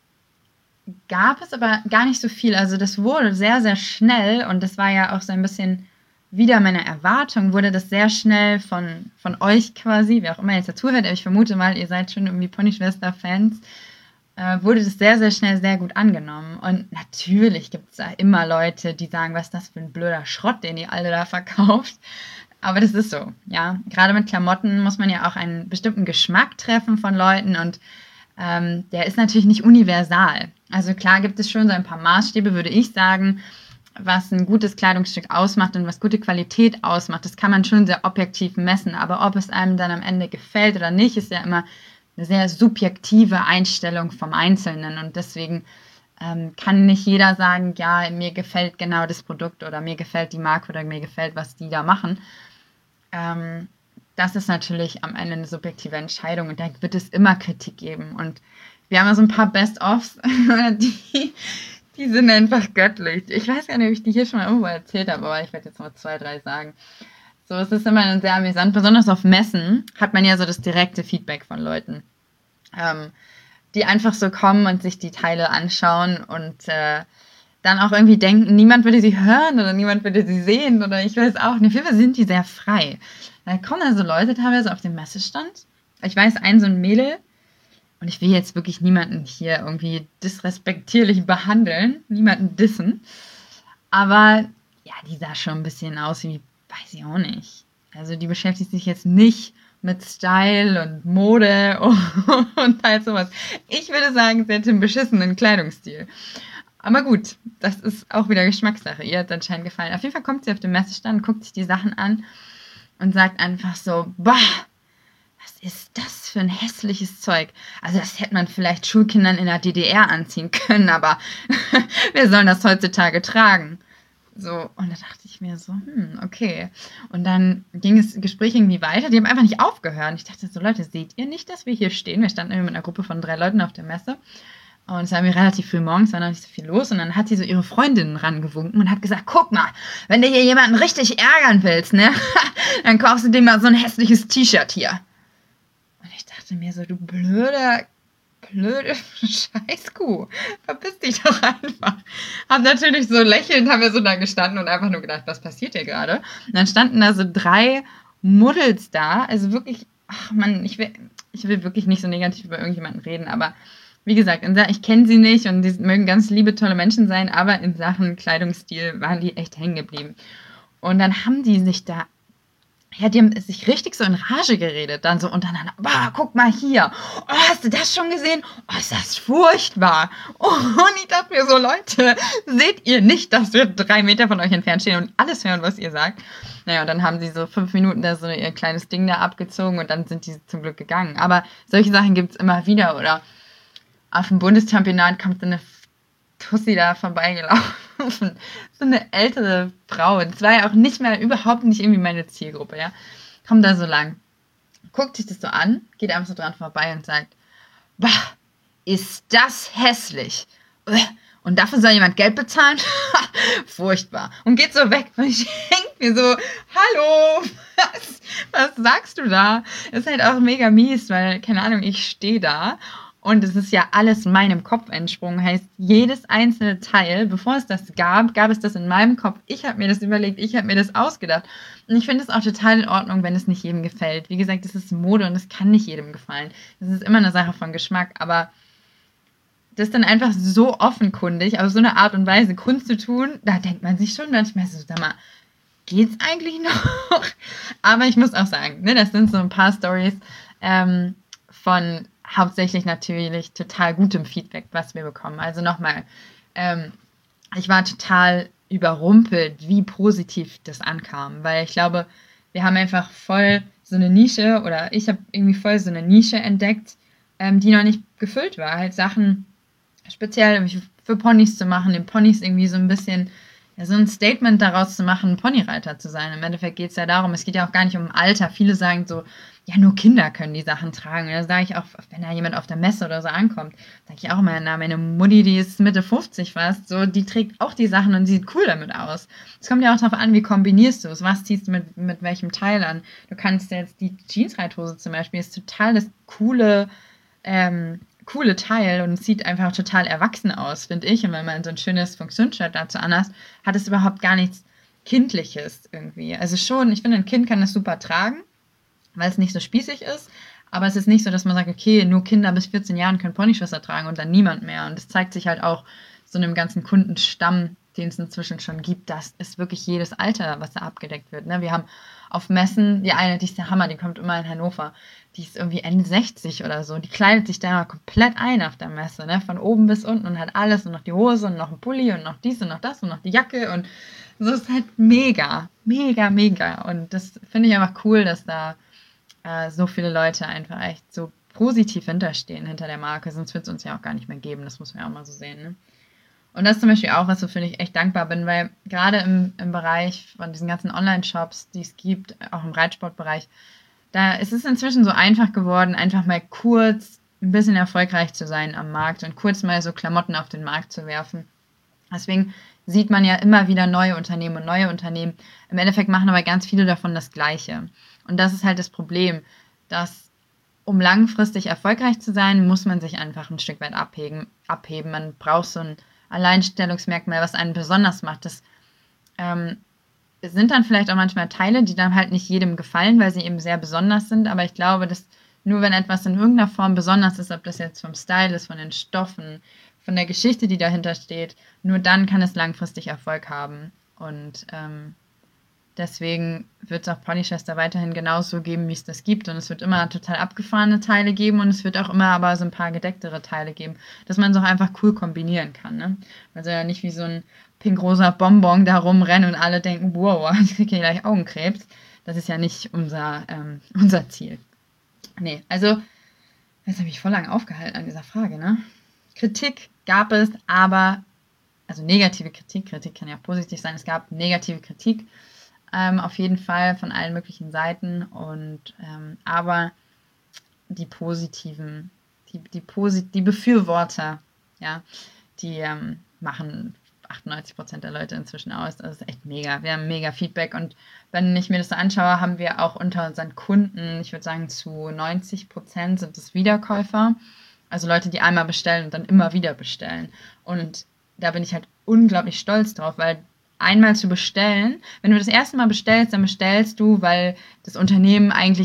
gab es aber gar nicht so viel. Also das wurde sehr, sehr schnell und das war ja auch so ein bisschen wieder meine Erwartung, wurde das sehr schnell von, von euch quasi, wer auch immer jetzt dazuhört, aber ich vermute mal, ihr seid schon irgendwie Ponyschwester-Fans, äh, wurde das sehr, sehr schnell sehr gut angenommen. Und natürlich gibt es da immer Leute, die sagen, was ist das für ein blöder Schrott, den ihr alle da verkauft. Aber das ist so, ja. Gerade mit Klamotten muss man ja auch einen bestimmten Geschmack treffen von Leuten und ähm, der ist natürlich nicht universal. Also klar gibt es schon so ein paar Maßstäbe, würde ich sagen, was ein gutes Kleidungsstück ausmacht und was gute Qualität ausmacht. Das kann man schon sehr objektiv messen, aber ob es einem dann am Ende gefällt oder nicht, ist ja immer eine sehr subjektive Einstellung vom Einzelnen und deswegen ähm, kann nicht jeder sagen, ja, mir gefällt genau das Produkt oder mir gefällt die Marke oder mir gefällt, was die da machen. Ähm, das ist natürlich am Ende eine subjektive Entscheidung und da wird es immer Kritik geben und wir haben ja so ein paar Best-ofs, die, die sind einfach göttlich. Ich weiß gar nicht, ob ich die hier schon mal irgendwo erzählt habe, aber ich werde jetzt mal zwei, drei sagen. So, es ist immer sehr amüsant. Besonders auf Messen hat man ja so das direkte Feedback von Leuten, ähm, die einfach so kommen und sich die Teile anschauen und äh, dann auch irgendwie denken, niemand würde sie hören oder niemand würde sie sehen oder ich weiß auch nicht. Auf jeden Fall sind die sehr frei. Da kommen also Leute teilweise auf den Messestand. Ich weiß, ein so ein Mädel, und ich will jetzt wirklich niemanden hier irgendwie disrespektierlich behandeln, niemanden dissen, aber ja, die sah schon ein bisschen aus wie, weiß ich auch nicht. Also die beschäftigt sich jetzt nicht mit Style und Mode und halt sowas. Ich würde sagen, sie hätte einen beschissenen Kleidungsstil. Aber gut, das ist auch wieder Geschmackssache. Ihr hat anscheinend gefallen. Auf jeden Fall kommt sie auf den Messestand, guckt sich die Sachen an und sagt einfach so, bah, was ist das für ein hässliches Zeug? Also das hätte man vielleicht Schulkindern in der D D R anziehen können, aber wer soll das heutzutage tragen? So, und da dachte ich mir so, hm, okay. Und dann ging das Gespräch irgendwie weiter. Die haben einfach nicht aufgehört. Ich dachte so, Leute, seht ihr nicht, dass wir hier stehen? Wir standen irgendwie mit einer Gruppe von drei Leuten auf der Messe. Und es war mir relativ früh morgens, war noch nicht so viel los. Und dann hat sie so ihre Freundinnen rangewunken und hat gesagt, guck mal, wenn du hier jemanden richtig ärgern willst, ne, dann kaufst du dir mal so ein hässliches T-Shirt hier. Und ich dachte mir so, du blöder, blöde Scheißkuh, verpiss dich doch einfach. Hab natürlich so lächelnd, haben wir so da gestanden und einfach nur gedacht, was passiert hier gerade? Und dann standen da so drei Muddels da, also wirklich, ach man, ich will, ich will wirklich nicht so negativ über irgendjemanden reden, aber wie gesagt, ich kenne sie nicht und die mögen ganz liebe, tolle Menschen sein, aber in Sachen Kleidungsstil waren die echt hängen geblieben. Und dann haben die sich da, ja, die haben sich richtig so in Rage geredet, dann so untereinander, boah, guck mal hier, oh, hast du das schon gesehen? Oh, ist das furchtbar. Oh, und ich dachte mir so, Leute, seht ihr nicht, dass wir drei Meter von euch entfernt stehen und alles hören, was ihr sagt? Naja, und dann haben sie so fünf Minuten da so ihr kleines Ding da abgezogen und dann sind die zum Glück gegangen. Aber solche Sachen gibt es immer wieder, oder auf dem Bundeschampionat kommt so eine Tussi da vorbeigelaufen. So eine ältere Frau. Das war ja auch nicht mehr, überhaupt nicht irgendwie meine Zielgruppe, ja. Kommt da so lang, guckt sich das so an, geht einfach so dran vorbei und sagt, bah, ist das hässlich. Und dafür soll jemand Geld bezahlen? Furchtbar. Und geht so weg. Und ich denke mir so, hallo, was, was sagst du da? Das ist halt auch mega mies, weil, keine Ahnung, ich stehe da und es ist ja alles meinem Kopf entsprungen. Heißt, jedes einzelne Teil, bevor es das gab, gab es das in meinem Kopf. Ich habe mir das überlegt, ich habe mir das ausgedacht. Und ich finde es auch total in Ordnung, wenn es nicht jedem gefällt. Wie gesagt, das ist Mode und es kann nicht jedem gefallen. Das ist immer eine Sache von Geschmack, aber das dann einfach so offenkundig, auf so eine Art und Weise Kunst zu tun, da denkt man sich schon manchmal so, sag mal, geht's eigentlich noch? Aber ich muss auch sagen, ne, das sind so ein paar Storys ähm, von hauptsächlich natürlich total gutem Feedback, was wir bekommen. Also nochmal, ähm, ich war total überrumpelt, wie positiv das ankam, weil ich glaube, wir haben einfach voll so eine Nische, oder ich habe irgendwie voll so eine Nische entdeckt, ähm, die noch nicht gefüllt war. Halt Sachen speziell für Ponys zu machen, den Ponys irgendwie so ein bisschen, ja, so ein Statement daraus zu machen, Ponyreiter zu sein. Im Endeffekt geht es ja darum, es geht ja auch gar nicht um Alter. Viele sagen so, ja, nur Kinder können die Sachen tragen. Und da sage ich auch, wenn da jemand auf der Messe oder so ankommt, sage ich auch immer, na, meine Mutti, die ist Mitte fünfzig fast, so, die trägt auch die Sachen und sieht cool damit aus. Es kommt ja auch darauf an, wie kombinierst du es, was ziehst du mit, mit welchem Teil an. Du kannst jetzt, die Jeans-Reithose zum Beispiel, ist total das coole, ähm, coole Teil und sieht einfach total erwachsen aus, finde ich. Und wenn man so ein schönes Funktionsshirt dazu anhast, hat es überhaupt gar nichts Kindliches irgendwie. Also schon, ich finde, ein Kind kann das super tragen, weil es nicht so spießig ist, aber es ist nicht so, dass man sagt, okay, nur Kinder bis vierzehn Jahren können Ponyschwester tragen und dann niemand mehr. Und das zeigt sich halt auch so einem ganzen Kundenstamm, den es inzwischen schon gibt, dass es wirklich jedes Alter, was da abgedeckt wird. Ne? Wir haben auf Messen, die eine, die ist der Hammer, die kommt immer in Hannover, die ist irgendwie Ende sechzig oder so, die kleidet sich da komplett ein auf der Messe, ne? Von oben bis unten und hat alles und noch die Hose und noch ein Pulli und noch dies und noch das und noch die Jacke und so, ist halt mega, mega, mega. Und das finde ich einfach cool, dass da äh, so viele Leute einfach echt so positiv hinterstehen, hinter der Marke, sonst wird es uns ja auch gar nicht mehr geben, das muss man ja auch mal so sehen, ne? Und das ist zum Beispiel auch was, wofür ich echt dankbar bin, weil gerade im, im Bereich von diesen ganzen Online-Shops, die es gibt, auch im Reitsportbereich, da ist es inzwischen so einfach geworden, einfach mal kurz ein bisschen erfolgreich zu sein am Markt und kurz mal so Klamotten auf den Markt zu werfen. Deswegen sieht man ja immer wieder neue Unternehmen und neue Unternehmen. Im Endeffekt machen aber ganz viele davon das Gleiche. Und das ist halt das Problem, dass um langfristig erfolgreich zu sein, muss man sich einfach ein Stück weit abheben. abheben. Man braucht so ein Alleinstellungsmerkmal, was einen besonders macht. Das ähm, sind dann vielleicht auch manchmal Teile, die dann halt nicht jedem gefallen, weil sie eben sehr besonders sind. Aber ich glaube, dass nur wenn etwas in irgendeiner Form besonders ist, ob das jetzt vom Style ist, von den Stoffen, von der Geschichte, die dahinter steht, nur dann kann es langfristig Erfolg haben. Und ähm, deswegen wird es auch Ponyschwester weiterhin genauso geben, wie es das gibt. Und es wird immer total abgefahrene Teile geben und es wird auch immer aber so ein paar gedecktere Teile geben, dass man es auch einfach cool kombinieren kann. Ne? Also ja nicht wie so ein pink-rosa Bonbon da rumrennen und alle denken, wow, ich kriege hier gleich Augenkrebs. Das ist ja nicht unser, ähm, unser Ziel. Nee, also, jetzt habe ich voll lang aufgehalten an dieser Frage, ne? Kritik gab es, aber, also negative Kritik, Kritik kann ja auch positiv sein, es gab negative Kritik, Ähm, auf jeden Fall von allen möglichen Seiten. Und ähm, aber die positiven, die, die, Posit- die Befürworter, ja, die ähm, machen achtundneunzig Prozent der Leute inzwischen aus. Das ist echt mega. Wir haben mega Feedback. Und wenn ich mir das so anschaue, haben wir auch unter unseren Kunden, ich würde sagen zu neunzig Prozent sind es Wiederkäufer. Also Leute, die einmal bestellen und dann immer wieder bestellen. Und da bin ich halt unglaublich stolz drauf, weil einmal zu bestellen, wenn du das erste Mal bestellst, dann bestellst du, weil das Unternehmen eigentlich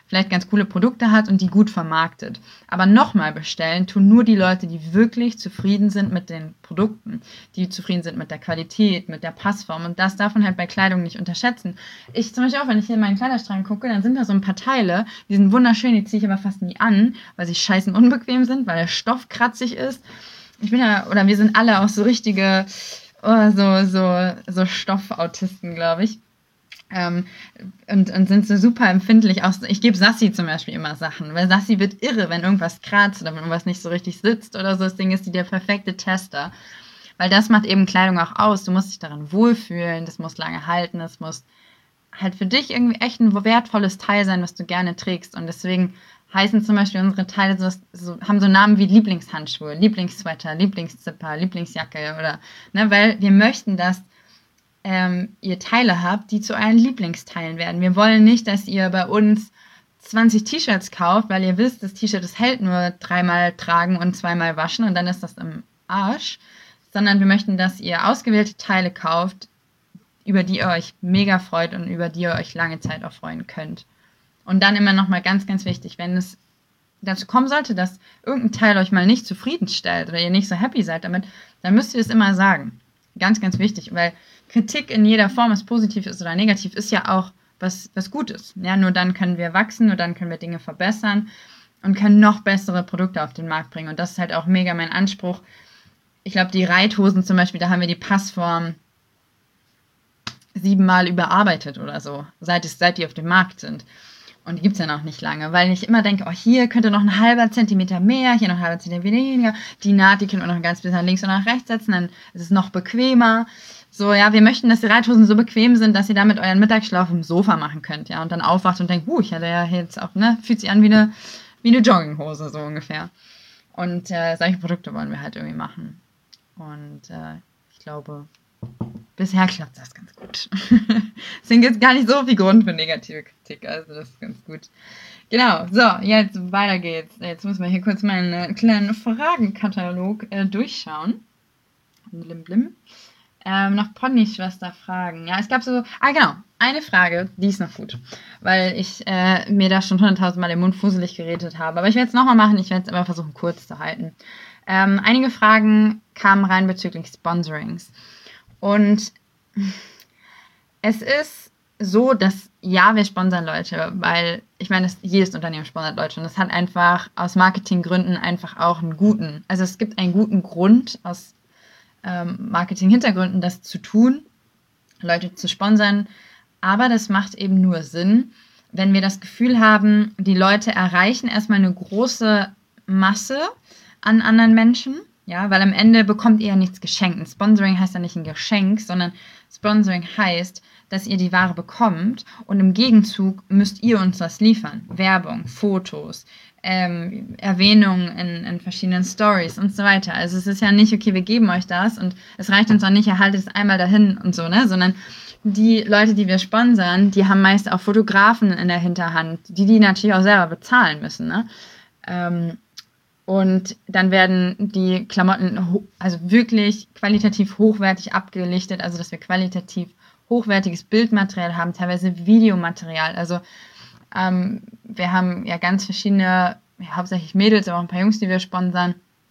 vielleicht ganz coole Produkte hat und die gut vermarktet. Aber nochmal bestellen tun nur die Leute, die wirklich zufrieden sind mit den Produkten, die zufrieden sind mit der Qualität, mit der Passform. Und das darf man halt bei Kleidung nicht unterschätzen. Ich zum Beispiel auch, wenn ich hier in meinen Kleiderschrank gucke, dann sind da so ein paar Teile, die sind wunderschön, die ziehe ich aber fast nie an, weil sie scheißen unbequem sind, weil der Stoff kratzig ist. Ich bin ja, oder wir sind alle auch so richtige, oh, so, so, so Stoffautisten, glaube ich. Ähm, und, und sind so super empfindlich. Auch, ich gebe Sassi zum Beispiel immer Sachen, weil Sassi wird irre, wenn irgendwas kratzt oder wenn irgendwas nicht so richtig sitzt oder so. Das Ding ist die der perfekte Tester. Weil das macht eben Kleidung auch aus. Du musst dich daran wohlfühlen, das muss lange halten, das muss halt für dich irgendwie echt ein wertvolles Teil sein, was du gerne trägst. Und deswegen heißen zum Beispiel unsere Teile so, so haben so Namen wie Lieblingshandschuhe, Lieblingssweater, Lieblingszipper, Lieblingsjacke oder, ne, weil wir möchten, dass ähm, ihr Teile habt, die zu euren Lieblingsteilen werden. Wir wollen nicht, dass ihr bei uns zwanzig T-Shirts kauft, weil ihr wisst, das T-Shirt, das hält nur dreimal tragen und zweimal waschen und dann ist das im Arsch, sondern wir möchten, dass ihr ausgewählte Teile kauft, über die ihr euch mega freut und über die ihr euch lange Zeit auch freuen könnt. Und dann immer nochmal ganz, ganz wichtig, wenn es dazu kommen sollte, dass irgendein Teil euch mal nicht zufriedenstellt oder ihr nicht so happy seid damit, dann müsst ihr es immer sagen. Ganz, ganz wichtig, weil Kritik in jeder Form, was positiv ist oder negativ, ist ja auch was, was Gutes. Ja, nur dann können wir wachsen, nur dann können wir Dinge verbessern und können noch bessere Produkte auf den Markt bringen. Und das ist halt auch mega mein Anspruch. Ich glaube, die Reithosen zum Beispiel, da haben wir die Passform siebenmal überarbeitet oder so, seit, es, seit die auf dem Markt sind. Und die gibt es ja noch nicht lange, weil ich immer denke, oh, hier könnte noch ein halber Zentimeter mehr, hier noch ein halber Zentimeter weniger. Die Naht, die können wir noch ein ganz bisschen nach links und nach rechts setzen, dann ist es noch bequemer. So, ja, wir möchten, dass die Reithosen so bequem sind, dass ihr damit euren Mittagsschlaf im Sofa machen könnt, ja, und dann aufwacht und denkt, uh, ich hatte ja jetzt auch, ne, fühlt sich an wie eine, wie eine Jogginghose, so ungefähr. Und äh, solche Produkte wollen wir halt irgendwie machen. Und äh, ich glaube, bisher klappt das ganz gut. Deswegen gibt es gar nicht so viel Grund für negative Kritik, also das ist ganz gut. Genau, so, jetzt weiter geht's. Jetzt müssen wir hier kurz meinen kleinen Fragenkatalog äh, durchschauen. Blim, blim. Ähm, noch Ponyschwester fragen. Ja, es gab so, ah genau, eine Frage, die ist noch gut, weil ich äh, mir da schon hunderttausend Mal den Mund fuselig geredet habe. Aber ich werde es nochmal machen, ich werde es aber versuchen kurz zu halten. Ähm, einige Fragen kamen rein bezüglich Sponsorings. Und es ist so, dass ja, wir sponsern Leute, weil ich meine, das, jedes Unternehmen sponsert Leute und das hat einfach aus Marketinggründen einfach auch einen guten, also es gibt einen guten Grund aus ähm, Marketing-Hintergründen, das zu tun, Leute zu sponsern, aber das macht eben nur Sinn, wenn wir das Gefühl haben, die Leute erreichen erstmal eine große Masse an anderen Menschen. Ja, weil am Ende bekommt ihr ja nichts geschenkt. Ein Sponsoring heißt ja nicht ein Geschenk, sondern Sponsoring heißt, dass ihr die Ware bekommt und im Gegenzug müsst ihr uns was liefern. Werbung, Fotos, ähm, Erwähnungen in, in verschiedenen Stories und so weiter. Also es ist ja nicht, okay, wir geben euch das und es reicht uns auch nicht, ihr haltet es einmal dahin und so, ne, sondern die Leute, die wir sponsern, die haben meist auch Fotografen in der Hinterhand, die die natürlich auch selber bezahlen müssen, ne. Ähm, Und dann werden die Klamotten also wirklich qualitativ hochwertig abgelichtet, also dass wir qualitativ hochwertiges Bildmaterial haben, teilweise Videomaterial. Also ähm, wir haben ja ganz verschiedene, ja, hauptsächlich Mädels, aber auch ein paar Jungs, die wir sponsern.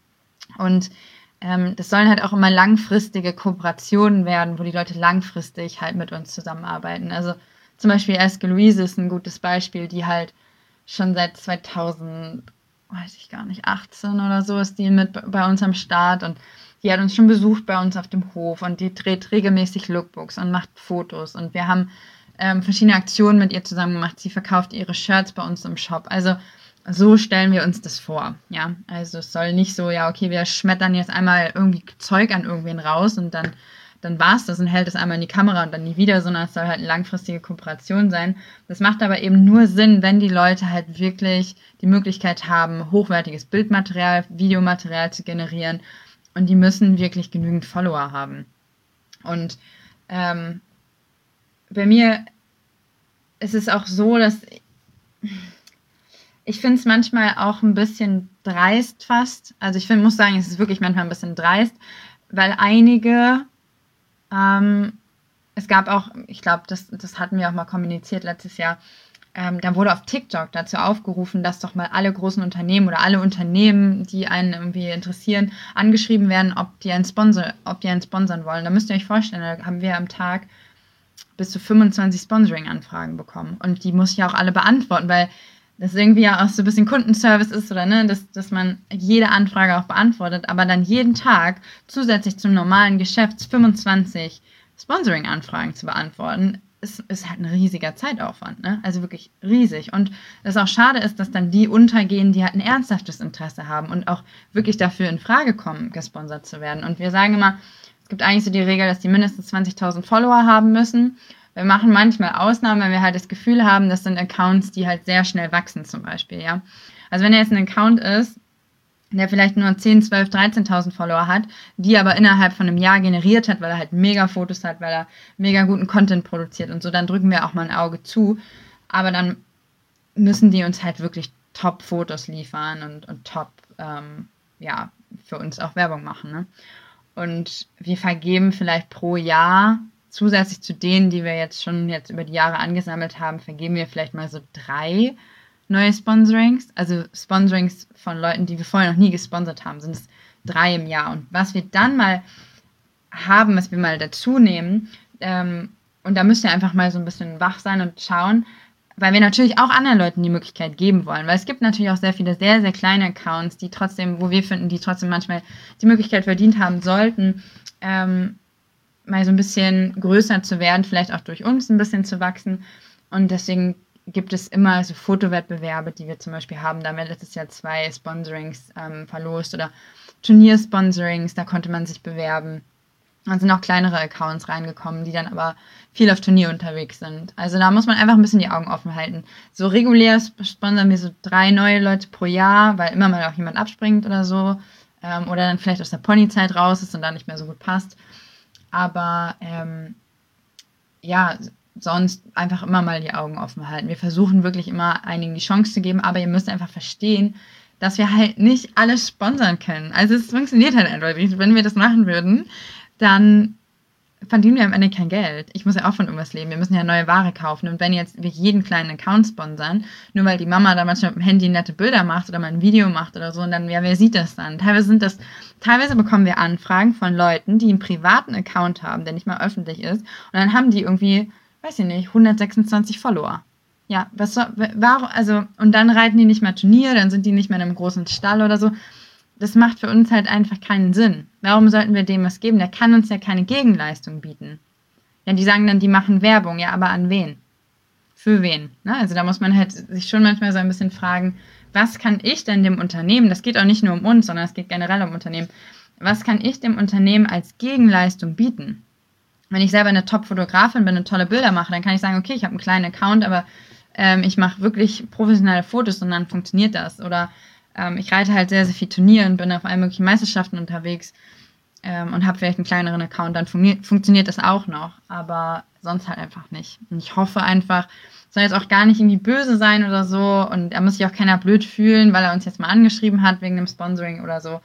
Und ähm, das sollen halt auch immer langfristige Kooperationen werden, wo die Leute langfristig halt mit uns zusammenarbeiten. Also zum Beispiel Eske Louise ist ein gutes Beispiel, die halt schon seit zweitausend weiß ich gar nicht, achtzehn oder so ist die mit bei uns am Start und die hat uns schon besucht bei uns auf dem Hof und die dreht regelmäßig Lookbooks und macht Fotos und wir haben ähm, verschiedene Aktionen mit ihr zusammen gemacht. Sie verkauft ihre Shirts bei uns im Shop. Also so stellen wir uns das vor, ja. Also es soll nicht so, ja, okay, wir schmettern jetzt einmal irgendwie Zeug an irgendwen raus und dann dann war es das und hält es einmal in die Kamera und dann nie wieder, sondern es soll halt eine langfristige Kooperation sein. Das macht aber eben nur Sinn, wenn die Leute halt wirklich die Möglichkeit haben, hochwertiges Bildmaterial, Videomaterial zu generieren und die müssen wirklich genügend Follower haben. Und ähm, bei mir ist es auch so, dass ich finde es manchmal auch ein bisschen dreist fast. Also ich find, muss sagen, es ist wirklich manchmal ein bisschen dreist, weil einige Ähm, es gab auch, ich glaube, das, das hatten wir auch mal kommuniziert letztes Jahr, ähm, da wurde auf TikTok dazu aufgerufen, dass doch mal alle großen Unternehmen oder alle Unternehmen, die einen irgendwie interessieren, angeschrieben werden, ob die einen Sponsor, ob die einen sponsern wollen. Da müsst ihr euch vorstellen, da haben wir am Tag bis zu fünfundzwanzig Sponsoring-Anfragen bekommen. Und die muss ich auch alle beantworten, weil das irgendwie ja auch so ein bisschen Kundenservice ist, oder ne, dass, dass man jede Anfrage auch beantwortet, aber dann jeden Tag zusätzlich zum normalen Geschäft fünfundzwanzig Sponsoring-Anfragen zu beantworten, ist, ist halt ein riesiger Zeitaufwand, ne? Also wirklich riesig. Und das auch schade ist, dass dann die untergehen, die halt ein ernsthaftes Interesse haben und auch wirklich dafür in Frage kommen, gesponsert zu werden. Und wir sagen immer, es gibt eigentlich so die Regel, dass die mindestens zwanzigtausend Follower haben müssen. Wir machen manchmal Ausnahmen, wenn wir halt das Gefühl haben, das sind Accounts, die halt sehr schnell wachsen zum Beispiel, ja. Also wenn er jetzt ein Account ist, der vielleicht nur zehn, zwölf, dreizehntausend Follower hat, die aber innerhalb von einem Jahr generiert hat, weil er halt mega Fotos hat, weil er mega guten Content produziert und so, dann drücken wir auch mal ein Auge zu. Aber dann müssen die uns halt wirklich Top-Fotos liefern und, und top, ähm, ja, für uns auch Werbung machen, ne? Und wir vergeben vielleicht pro Jahr, zusätzlich zu denen, die wir jetzt schon jetzt über die Jahre angesammelt haben, vergeben wir vielleicht mal so drei neue Sponsorings. Also Sponsorings von Leuten, die wir vorher noch nie gesponsert haben, sind es drei im Jahr. Und was wir dann mal haben, was wir mal dazu nehmen, ähm, und da müsst ihr einfach mal so ein bisschen wach sein und schauen, weil wir natürlich auch anderen Leuten die Möglichkeit geben wollen. Weil es gibt natürlich auch sehr viele sehr, sehr kleine Accounts, die trotzdem, wo wir finden, die trotzdem manchmal die Möglichkeit verdient haben sollten, ähm, mal so ein bisschen größer zu werden, vielleicht auch durch uns ein bisschen zu wachsen. Und deswegen gibt es immer so Fotowettbewerbe, die wir zum Beispiel haben. Da haben wir letztes Jahr zwei Sponsorings ähm, verlost oder Turniersponsorings, da konnte man sich bewerben. Dann sind auch kleinere Accounts reingekommen, die dann aber viel auf Turnier unterwegs sind. Also da muss man einfach ein bisschen die Augen offen halten. So regulär sponsern wir so drei neue Leute pro Jahr, weil immer mal auch jemand abspringt oder so. Ähm, oder dann vielleicht aus der Ponyzeit raus ist und dann nicht mehr so gut passt. Aber ähm, ja, sonst einfach immer mal die Augen offen halten. Wir versuchen wirklich immer einigen die Chance zu geben, aber ihr müsst einfach verstehen, dass wir halt nicht alles sponsern können. Also es funktioniert halt einfach nicht. Wenn wir das machen würden, dann verdienen wir am Ende kein Geld. Ich muss ja auch von irgendwas leben. Wir müssen ja neue Ware kaufen. Und wenn jetzt wir jeden kleinen Account sponsern, nur weil die Mama da manchmal mit dem Handy nette Bilder macht oder mal ein Video macht oder so, und dann, ja, wer sieht das dann? Teilweise sind das, teilweise bekommen wir Anfragen von Leuten, die einen privaten Account haben, der nicht mal öffentlich ist. Und dann haben die irgendwie, weiß ich nicht, hundertsechsundzwanzig Follower. Ja, was soll, warum, also, und dann reiten die nicht mehr Turnier, dann sind die nicht mehr in einem großen Stall oder so. Das macht für uns halt einfach keinen Sinn. Warum sollten wir dem was geben? Der kann uns ja keine Gegenleistung bieten. Ja, die sagen dann, die machen Werbung. Ja, aber an wen? Für wen? Ne? Also da muss man halt sich schon manchmal so ein bisschen fragen, was kann ich denn dem Unternehmen, das geht auch nicht nur um uns, sondern es geht generell um Unternehmen, was kann ich dem Unternehmen als Gegenleistung bieten? Wenn ich selber eine Top-Fotografin bin und tolle Bilder mache, dann kann ich sagen, okay, ich habe einen kleinen Account, aber ähm, ich mache wirklich professionelle Fotos und dann funktioniert das. Oder ähm, ich reite halt sehr, sehr viel Turnier und bin auf allen möglichen Meisterschaften unterwegs ähm, und habe vielleicht einen kleineren Account, dann fun- funktioniert das auch noch, aber sonst halt einfach nicht. Und ich hoffe einfach, soll jetzt auch gar nicht irgendwie böse sein oder so und da muss sich auch keiner blöd fühlen, weil er uns jetzt mal angeschrieben hat wegen dem Sponsoring oder so.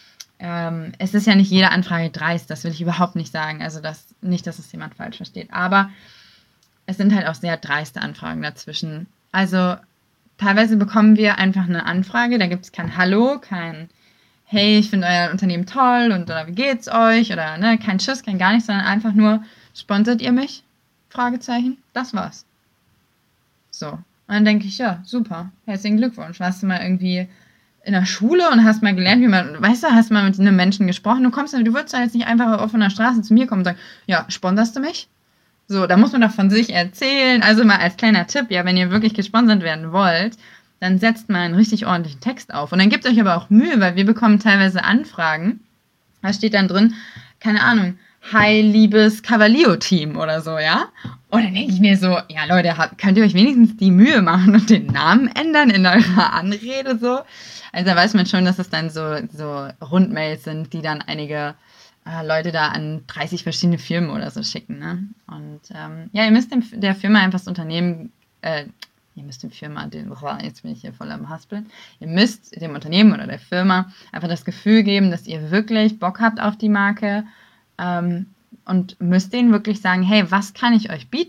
Ähm, es ist ja nicht jede Anfrage dreist, das will ich überhaupt nicht sagen, also das, nicht, dass es jemand falsch versteht, aber es sind halt auch sehr dreiste Anfragen dazwischen. Also teilweise bekommen wir einfach eine Anfrage, da gibt es kein Hallo, kein hey, ich finde euer Unternehmen toll und oder wie geht's euch oder ne, kein Tschüss, kein gar nichts, sondern einfach nur, sponsert ihr mich? Fragezeichen, das war's. So, und dann denke ich, ja, super, herzlichen Glückwunsch, warst du mal irgendwie in der Schule und hast mal gelernt, wie man, weißt du, hast mal mit einem Menschen gesprochen, du kommst, du würdest ja jetzt nicht einfach auf einer Straße zu mir kommen und sagen, ja, sponserst du mich? So, da muss man doch von sich erzählen. Also mal als kleiner Tipp, ja, wenn ihr wirklich gesponsert werden wollt, dann setzt mal einen richtig ordentlichen Text auf. Und dann gebt euch aber auch Mühe, weil wir bekommen teilweise Anfragen. Da steht dann drin, keine Ahnung, hi, liebes Cavallio-Team oder so, ja? Und dann denke ich mir so, ja Leute, habt, könnt ihr euch wenigstens die Mühe machen und den Namen ändern in eurer Anrede so? Also da weiß man schon, dass es dann so, so Rundmails sind, die dann einige äh, Leute da an dreißig verschiedene Firmen oder so schicken, ne? Und ähm, ja, ihr müsst dem, der Firma einfach das Unternehmen, äh, ihr müsst dem Firma, den, oh, jetzt bin ich hier voll am Haspeln, ihr müsst dem Unternehmen oder der Firma einfach das Gefühl geben, dass ihr wirklich Bock habt auf die Marke ähm, und müsst denen wirklich sagen, hey, was kann ich euch bieten?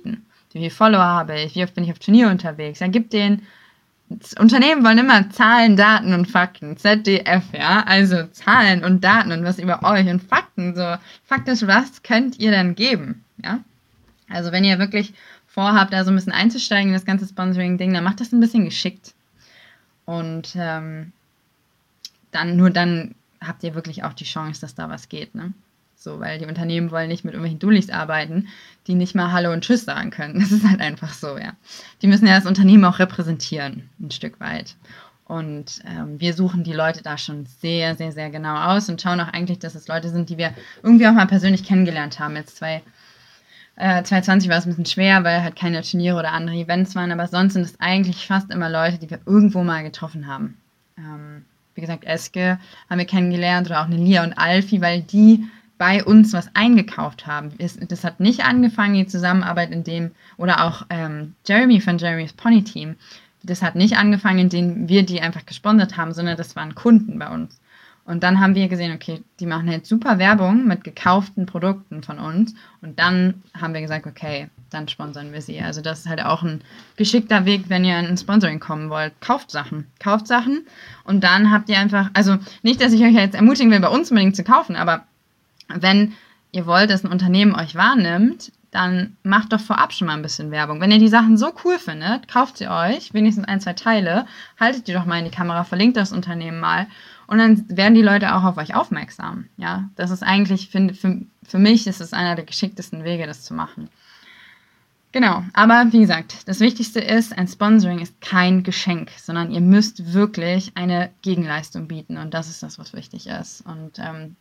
wie viele Follower habe ich, wie oft bin ich auf Turnier unterwegs. Ja, gib denen, Unternehmen wollen immer Zahlen, Daten und Fakten, Z D F, ja, also Zahlen und Daten und was über euch und Fakten, so faktisch, was könnt ihr denn geben, ja. Also wenn ihr wirklich vorhabt, da so ein bisschen einzusteigen in das ganze Sponsoring-Ding, dann macht das ein bisschen geschickt. Und ähm, dann nur dann habt ihr wirklich auch die Chance, dass da was geht, ne? So, weil die Unternehmen wollen nicht mit irgendwelchen Dullis arbeiten, die nicht mal Hallo und Tschüss sagen können. Das ist halt einfach so, ja. Die müssen ja das Unternehmen auch repräsentieren, ein Stück weit. Und ähm, wir suchen die Leute da schon sehr, sehr, sehr genau aus und schauen auch eigentlich, dass es Leute sind, die wir irgendwie auch mal persönlich kennengelernt haben. Jetzt zwei, äh, zwanzig zwanzig war es ein bisschen schwer, weil halt keine Turniere oder andere Events waren, aber sonst sind es eigentlich fast immer Leute, die wir irgendwo mal getroffen haben. Ähm, wie gesagt, Eske haben wir kennengelernt oder auch eine Lia und Alfie, weil die bei uns was eingekauft haben. Das hat nicht angefangen, die Zusammenarbeit in dem, oder auch ähm, Jeremy von Jeremy's Pony Team, das hat nicht angefangen, indem wir die einfach gesponsert haben, sondern das waren Kunden bei uns. Und dann haben wir gesehen, okay, die machen jetzt super Werbung mit gekauften Produkten von uns. Und dann haben wir gesagt, okay, dann sponsern wir sie. Also das ist halt auch ein geschickter Weg, wenn ihr in ein Sponsoring kommen wollt. Kauft Sachen. Kauft Sachen und dann habt ihr einfach, also nicht, dass ich euch jetzt ermutigen will, bei uns unbedingt zu kaufen, aber wenn ihr wollt, dass ein Unternehmen euch wahrnimmt, dann macht doch vorab schon mal ein bisschen Werbung. Wenn ihr die Sachen so cool findet, kauft sie euch, wenigstens ein, zwei Teile, haltet die doch mal in die Kamera, verlinkt das Unternehmen mal und dann werden die Leute auch auf euch aufmerksam. Ja, das ist eigentlich, für, für, für mich ist es einer der geschicktesten Wege, das zu machen. Genau, aber wie gesagt, das Wichtigste ist, ein Sponsoring ist kein Geschenk, sondern ihr müsst wirklich eine Gegenleistung bieten und das ist das, was wichtig ist. Und ähm,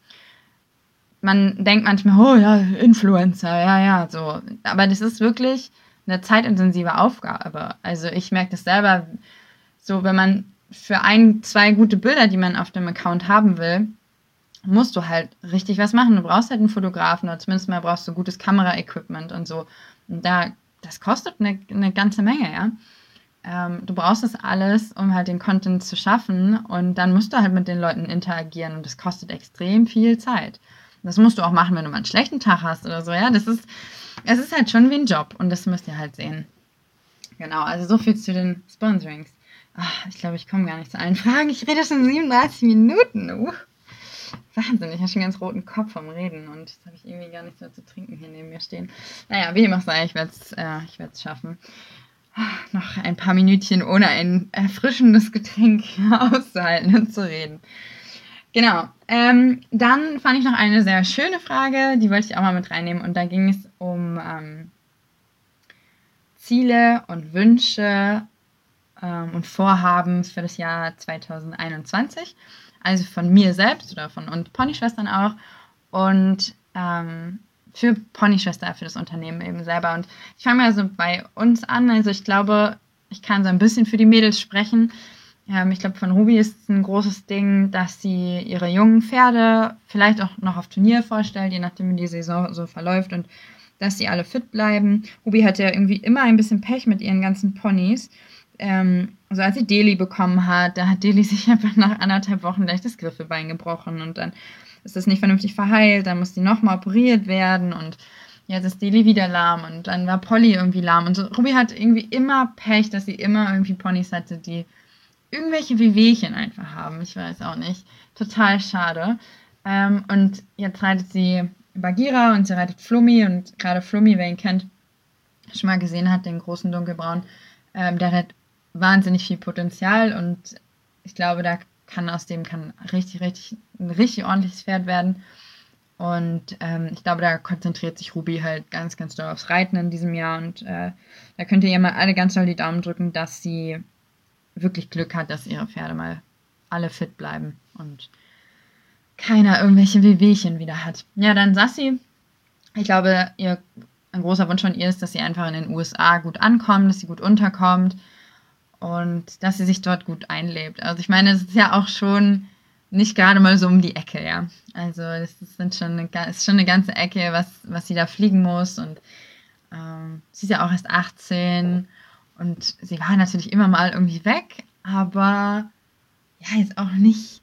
man denkt manchmal, oh ja, Influencer, ja, ja, so. Aber das ist wirklich eine zeitintensive Aufgabe. Also ich merke das selber, so wenn man für ein, zwei gute Bilder, die man auf dem Account haben will, musst du halt richtig was machen. Du brauchst halt einen Fotografen oder zumindest mal brauchst du gutes Kameraequipment und so. Und da, das kostet eine, eine ganze Menge, ja. Ähm, du brauchst das alles, um halt den Content zu schaffen und dann musst du halt mit den Leuten interagieren und das kostet extrem viel Zeit. Das musst du auch machen, wenn du mal einen schlechten Tag hast oder so, ja. Das ist, es ist halt schon wie ein Job und das müsst ihr halt sehen. Genau, also so viel zu den Sponsorings. Ach, ich glaube, ich komme gar nicht zu allen Fragen. Ich rede schon siebenunddreißig Minuten. Uh, Wahnsinn, ich habe schon einen ganz roten Kopf vom Reden und jetzt habe ich irgendwie gar nichts mehr zu trinken hier neben mir stehen. Naja, wie dem auch sei, ich werde es äh, ich werde es schaffen. Ach, noch ein paar Minütchen ohne ein erfrischendes Getränk auszuhalten und zu reden. Genau, ähm, dann fand ich noch eine sehr schöne Frage, die wollte ich auch mal mit reinnehmen und da ging es um ähm, Ziele und Wünsche ähm, und Vorhaben für das Jahr zwanzig einundzwanzig, also von mir selbst oder von uns Ponyschwestern auch und ähm, für Ponyschwester, für das Unternehmen eben selber. Und ich fange mal so bei uns an, also ich glaube, ich kann so ein bisschen für die Mädels sprechen. Ähm, ich glaube, von Ruby ist es ein großes Ding, dass sie ihre jungen Pferde vielleicht auch noch auf Turnier vorstellt, je nachdem, wie die Saison so verläuft und dass sie alle fit bleiben. Ruby hatte ja irgendwie immer ein bisschen Pech mit ihren ganzen Ponys. Ähm, also als sie Deli bekommen hat, da hat Deli sich einfach nach anderthalb Wochen gleich das Griffelbein gebrochen und dann ist das nicht vernünftig verheilt, dann muss die nochmal operiert werden und jetzt ist Deli wieder lahm und dann war Polly irgendwie lahm und so. Ruby hat irgendwie immer Pech, dass sie immer irgendwie Ponys hatte, die irgendwelche Wehwehchen einfach haben. Ich weiß auch nicht. Total schade. Ähm, und jetzt reitet sie Bagheera und sie reitet Flummi und gerade Flummi, wer ihn kennt, schon mal gesehen hat, den großen dunkelbraun, ähm, der hat wahnsinnig viel Potenzial und ich glaube, da kann aus dem kann richtig, richtig, ein richtig ordentliches Pferd werden. Und ähm, ich glaube, da konzentriert sich Ruby halt ganz, ganz doll aufs Reiten in diesem Jahr und äh, da könnt ihr ihr mal alle ganz doll die Daumen drücken, dass sie wirklich Glück hat, dass ihre Pferde mal alle fit bleiben und keiner irgendwelche Wehwehchen wieder hat. Ja, dann Sassy. Ich glaube, ihr, ein großer Wunsch von ihr ist, dass sie einfach in den U S A gut ankommt, dass sie gut unterkommt und dass sie sich dort gut einlebt. Also ich meine, es ist ja auch schon nicht gerade mal so um die Ecke, ja. Also es sind schon eine, ist schon eine ganze Ecke, was, was sie da fliegen muss und ähm, sie ist ja auch erst achtzehn und sie war natürlich immer mal irgendwie weg, aber ja, jetzt auch nicht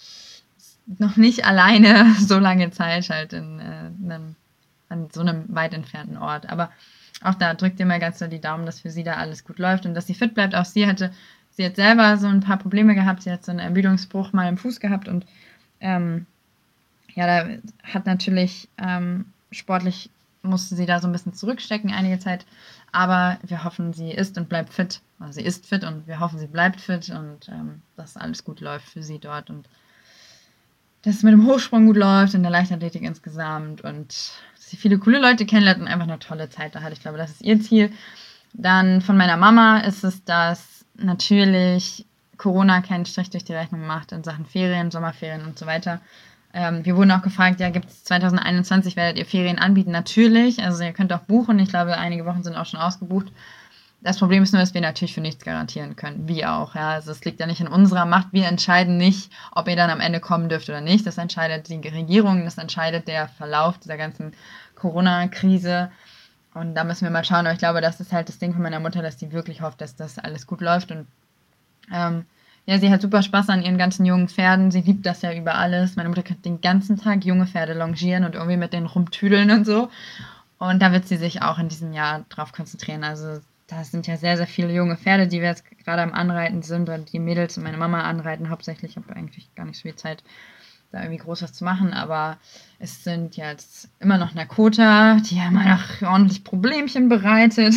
noch nicht alleine so lange Zeit halt in, äh, einem, an so einem weit entfernten Ort. Aber auch da drückt ihr mal ganz so die Daumen, dass für sie da alles gut läuft und dass sie fit bleibt. Auch sie hatte, sie hat selber so ein paar Probleme gehabt. Sie hat so einen Ermüdungsbruch mal im Fuß gehabt und ähm, ja, da hat natürlich ähm, sportlich musste sie da so ein bisschen zurückstecken einige Zeit. Aber wir hoffen, sie ist und bleibt fit. Also sie ist fit und wir hoffen, sie bleibt fit und ähm, dass alles gut läuft für sie dort und dass es mit dem Hochsprung gut läuft, in der Leichtathletik insgesamt und dass sie viele coole Leute kennenlernt und einfach eine tolle Zeit da hat. Ich glaube, das ist ihr Ziel. Dann von meiner Mama ist es, dass natürlich Corona keinen Strich durch die Rechnung macht in Sachen Ferien, Sommerferien und so weiter. Ähm, wir wurden auch gefragt, ja, gibt es zwanzig einundzwanzig, werdet ihr Ferien anbieten? Natürlich, also ihr könnt auch buchen. Ich glaube, einige Wochen sind auch schon ausgebucht. Das Problem ist nur, dass wir natürlich für nichts garantieren können. Wie auch, ja. Also es liegt ja nicht in unserer Macht. Wir entscheiden nicht, ob ihr dann am Ende kommen dürft oder nicht. Das entscheidet die Regierung, das entscheidet der Verlauf dieser ganzen Corona-Krise. Und da müssen wir mal schauen. Aber ich glaube, das ist halt das Ding von meiner Mutter, dass sie wirklich hofft, dass das alles gut läuft. Und ähm, ja, sie hat super Spaß an ihren ganzen jungen Pferden. Sie liebt das ja über alles. Meine Mutter kann den ganzen Tag junge Pferde longieren und irgendwie mit denen rumtüdeln und so. Und da wird sie sich auch in diesem Jahr drauf konzentrieren. Also das sind ja sehr, sehr viele junge Pferde, die wir jetzt gerade am Anreiten sind. Und die Mädels und meine Mama anreiten hauptsächlich. Ich habe eigentlich gar nicht so viel Zeit, da irgendwie groß was zu machen. Aber es sind jetzt immer noch Nakota, die ja immer noch ordentlich Problemchen bereitet.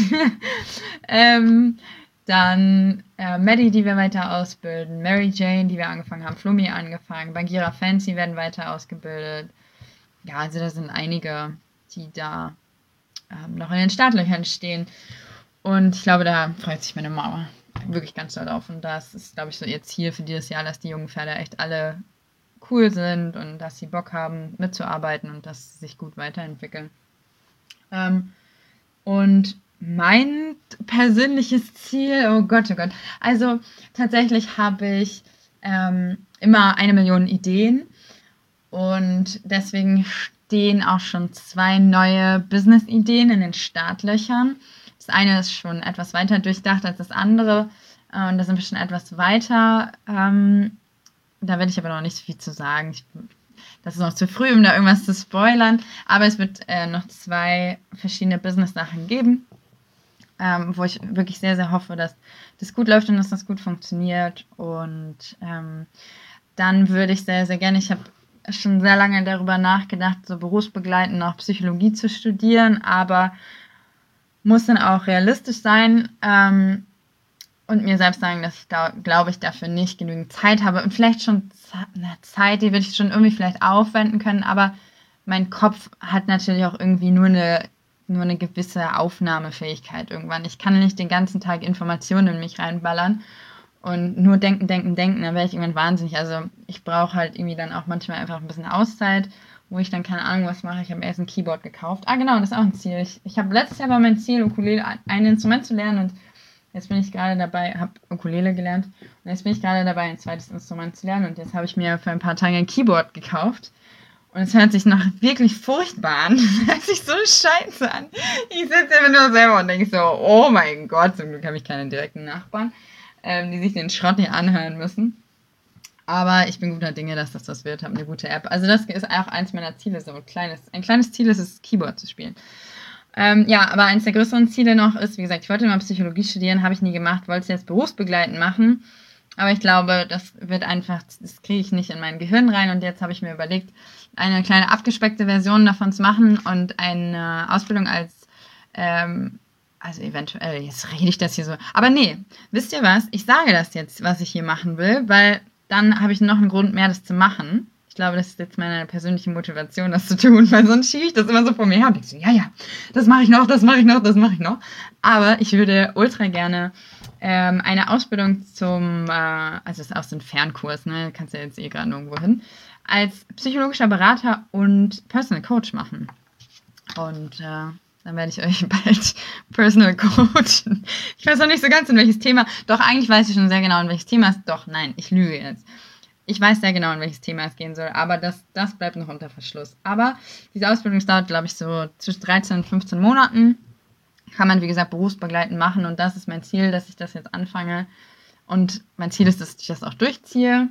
ähm, dann äh, Maddie, die wir weiter ausbilden. Mary Jane, die wir angefangen haben. Flummi angefangen. Bagheera Fancy werden weiter ausgebildet. Ja, also da sind einige, die da ähm, noch in den Startlöchern stehen. Und ich glaube, da freut sich meine Mama wirklich ganz doll drauf. Und das ist, glaube ich, so ihr Ziel für dieses Jahr, dass die jungen Pferde echt alle cool sind und dass sie Bock haben, mitzuarbeiten und dass sie sich gut weiterentwickeln. Ähm, und mein persönliches Ziel, oh Gott, oh Gott. Also tatsächlich habe ich ähm, immer eine Million Ideen. Und deswegen stehen auch schon zwei neue Business-Ideen in den Startlöchern. Das eine ist schon etwas weiter durchdacht als das andere. Äh, und da sind wir schon etwas weiter. Ähm, da werde ich aber noch nicht so viel zu sagen. Ich, das ist noch zu früh, um da irgendwas zu spoilern. Aber es wird äh, noch zwei verschiedene Business-Sachen geben, ähm, wo ich wirklich sehr, sehr hoffe, dass das gut läuft und dass das gut funktioniert. Und ähm, dann würde ich sehr, sehr gerne, ich habe schon sehr lange darüber nachgedacht, so berufsbegleitend auch Psychologie zu studieren, aber muss dann auch realistisch sein ähm, und mir selbst sagen, dass ich da, glaube ich, dafür nicht genügend Zeit habe und vielleicht schon eine Zeit, die würde ich schon irgendwie vielleicht aufwenden können, aber mein Kopf hat natürlich auch irgendwie nur eine, nur eine gewisse Aufnahmefähigkeit irgendwann. Ich kann nicht den ganzen Tag Informationen in mich reinballern und nur denken, denken, denken, dann wäre ich irgendwann wahnsinnig. Also ich brauche halt irgendwie dann auch manchmal einfach ein bisschen Auszeit, wo ich dann keine Ahnung was mache. Ich habe erst ein Keyboard gekauft. Ah genau, das ist auch ein Ziel. Ich, ich habe letztes Jahr war mein Ziel, Ukulele, ein Instrument zu lernen und jetzt bin ich gerade dabei, habe Ukulele gelernt und jetzt bin ich gerade dabei, ein zweites Instrument zu lernen und jetzt habe ich mir für ein paar Tage ein Keyboard gekauft und es hört sich noch wirklich furchtbar an. Es hört sich so scheiße an. Ich sitze immer nur selber und denke so, oh mein Gott, zum Glück habe ich keine direkten Nachbarn, ähm, die sich den Schrott hier anhören müssen. Aber ich bin guter Dinge, dass das was wird, habe eine gute App. Also das ist auch eins meiner Ziele, so ein kleines, ein kleines Ziel ist es, Keyboard zu spielen. Ähm, ja, aber eins der größeren Ziele noch ist, wie gesagt, ich wollte mal Psychologie studieren, habe ich nie gemacht, wollte es jetzt berufsbegleitend machen. Aber ich glaube, das wird einfach, das kriege ich nicht in mein Gehirn rein. Und jetzt habe ich mir überlegt, eine kleine abgespeckte Version davon zu machen und eine Ausbildung als, ähm, also eventuell, jetzt rede ich das hier so. Aber nee, wisst ihr was? Ich sage das jetzt, was ich hier machen will, weil dann habe ich noch einen Grund mehr, das zu machen. Ich glaube, das ist jetzt meine persönliche Motivation, das zu tun, weil sonst schiebe ich das immer so vor mir her und denke so, ja, ja, das mache ich noch, das mache ich noch, das mache ich noch. Aber ich würde ultra gerne ähm, eine Ausbildung zum, äh, also das ist auch so ein Fernkurs, ne, kannst ja jetzt eh gerade nirgendwo hin, als psychologischer Berater und Personal Coach machen. Und äh, dann werde ich euch bald Personal coachen. Ich weiß noch nicht so ganz, in welches Thema. Doch, eigentlich weiß ich schon sehr genau, in welches Thema es... Doch, nein, ich lüge jetzt. Ich weiß sehr genau, in welches Thema es gehen soll, aber das, das bleibt noch unter Verschluss. Aber diese Ausbildung dauert, glaube ich, so zwischen dreizehn und fünfzehn Monaten. Kann man, wie gesagt, berufsbegleitend machen. Und das ist mein Ziel, dass ich das jetzt anfange. Und mein Ziel ist, dass ich das auch durchziehe.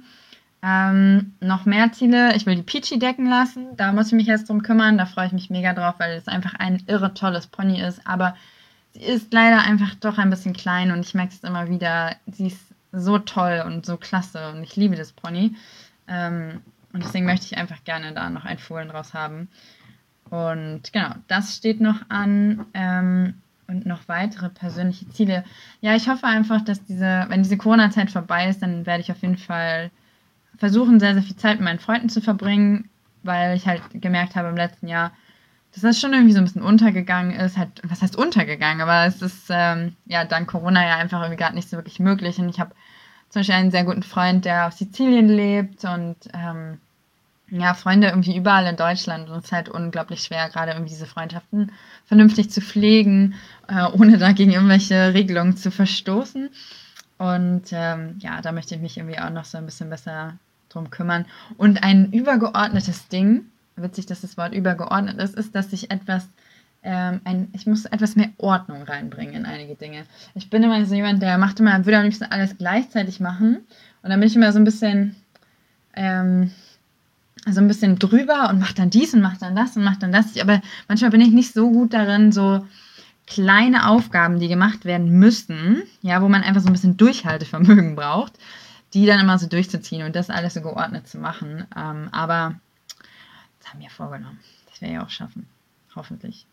Ähm, noch mehr Ziele. Ich will die Peachy decken lassen. Da muss ich mich jetzt drum kümmern. Da freue ich mich mega drauf, weil es einfach ein irre tolles Pony ist. Aber sie ist leider einfach doch ein bisschen klein und ich merke es immer wieder, sie ist so toll und so klasse und ich liebe das Pony. Ähm, und deswegen möchte ich einfach gerne da noch ein Fohlen draus haben. Und genau, das steht noch an. Ähm, und noch weitere persönliche Ziele. Ja, ich hoffe einfach, dass diese, wenn diese Corona-Zeit vorbei ist, dann werde ich auf jeden Fall versuchen, sehr, sehr viel Zeit mit meinen Freunden zu verbringen, weil ich halt gemerkt habe im letzten Jahr, dass das schon irgendwie so ein bisschen untergegangen ist. Halt, was heißt untergegangen? Aber es ist ähm, ja dank Corona ja einfach irgendwie gerade nicht so wirklich möglich. Und ich habe zum Beispiel einen sehr guten Freund, der auf Sizilien lebt und ähm, ja, Freunde irgendwie überall in Deutschland. Und es ist halt unglaublich schwer, gerade irgendwie diese Freundschaften vernünftig zu pflegen, äh, ohne dagegen irgendwelche Regelungen zu verstoßen. Und ähm, ja, da möchte ich mich irgendwie auch noch so ein bisschen besser drum kümmern. Und ein übergeordnetes Ding, witzig, dass das Wort übergeordnet ist, ist, dass ich etwas, ähm, ein, ich muss etwas mehr Ordnung reinbringen in einige Dinge. Ich bin immer so jemand, der macht immer, würde am liebsten alles gleichzeitig machen. Und dann bin ich immer so ein bisschen, ähm, so ein bisschen drüber und mache dann dies und mache dann das und mache dann das. Aber manchmal bin ich nicht so gut darin, so kleine Aufgaben, die gemacht werden müssen, ja, wo man einfach so ein bisschen Durchhaltevermögen braucht, die dann immer so durchzuziehen und das alles so geordnet zu machen. Ähm, aber das haben wir vorgenommen. Das werde ich auch schaffen. Hoffentlich.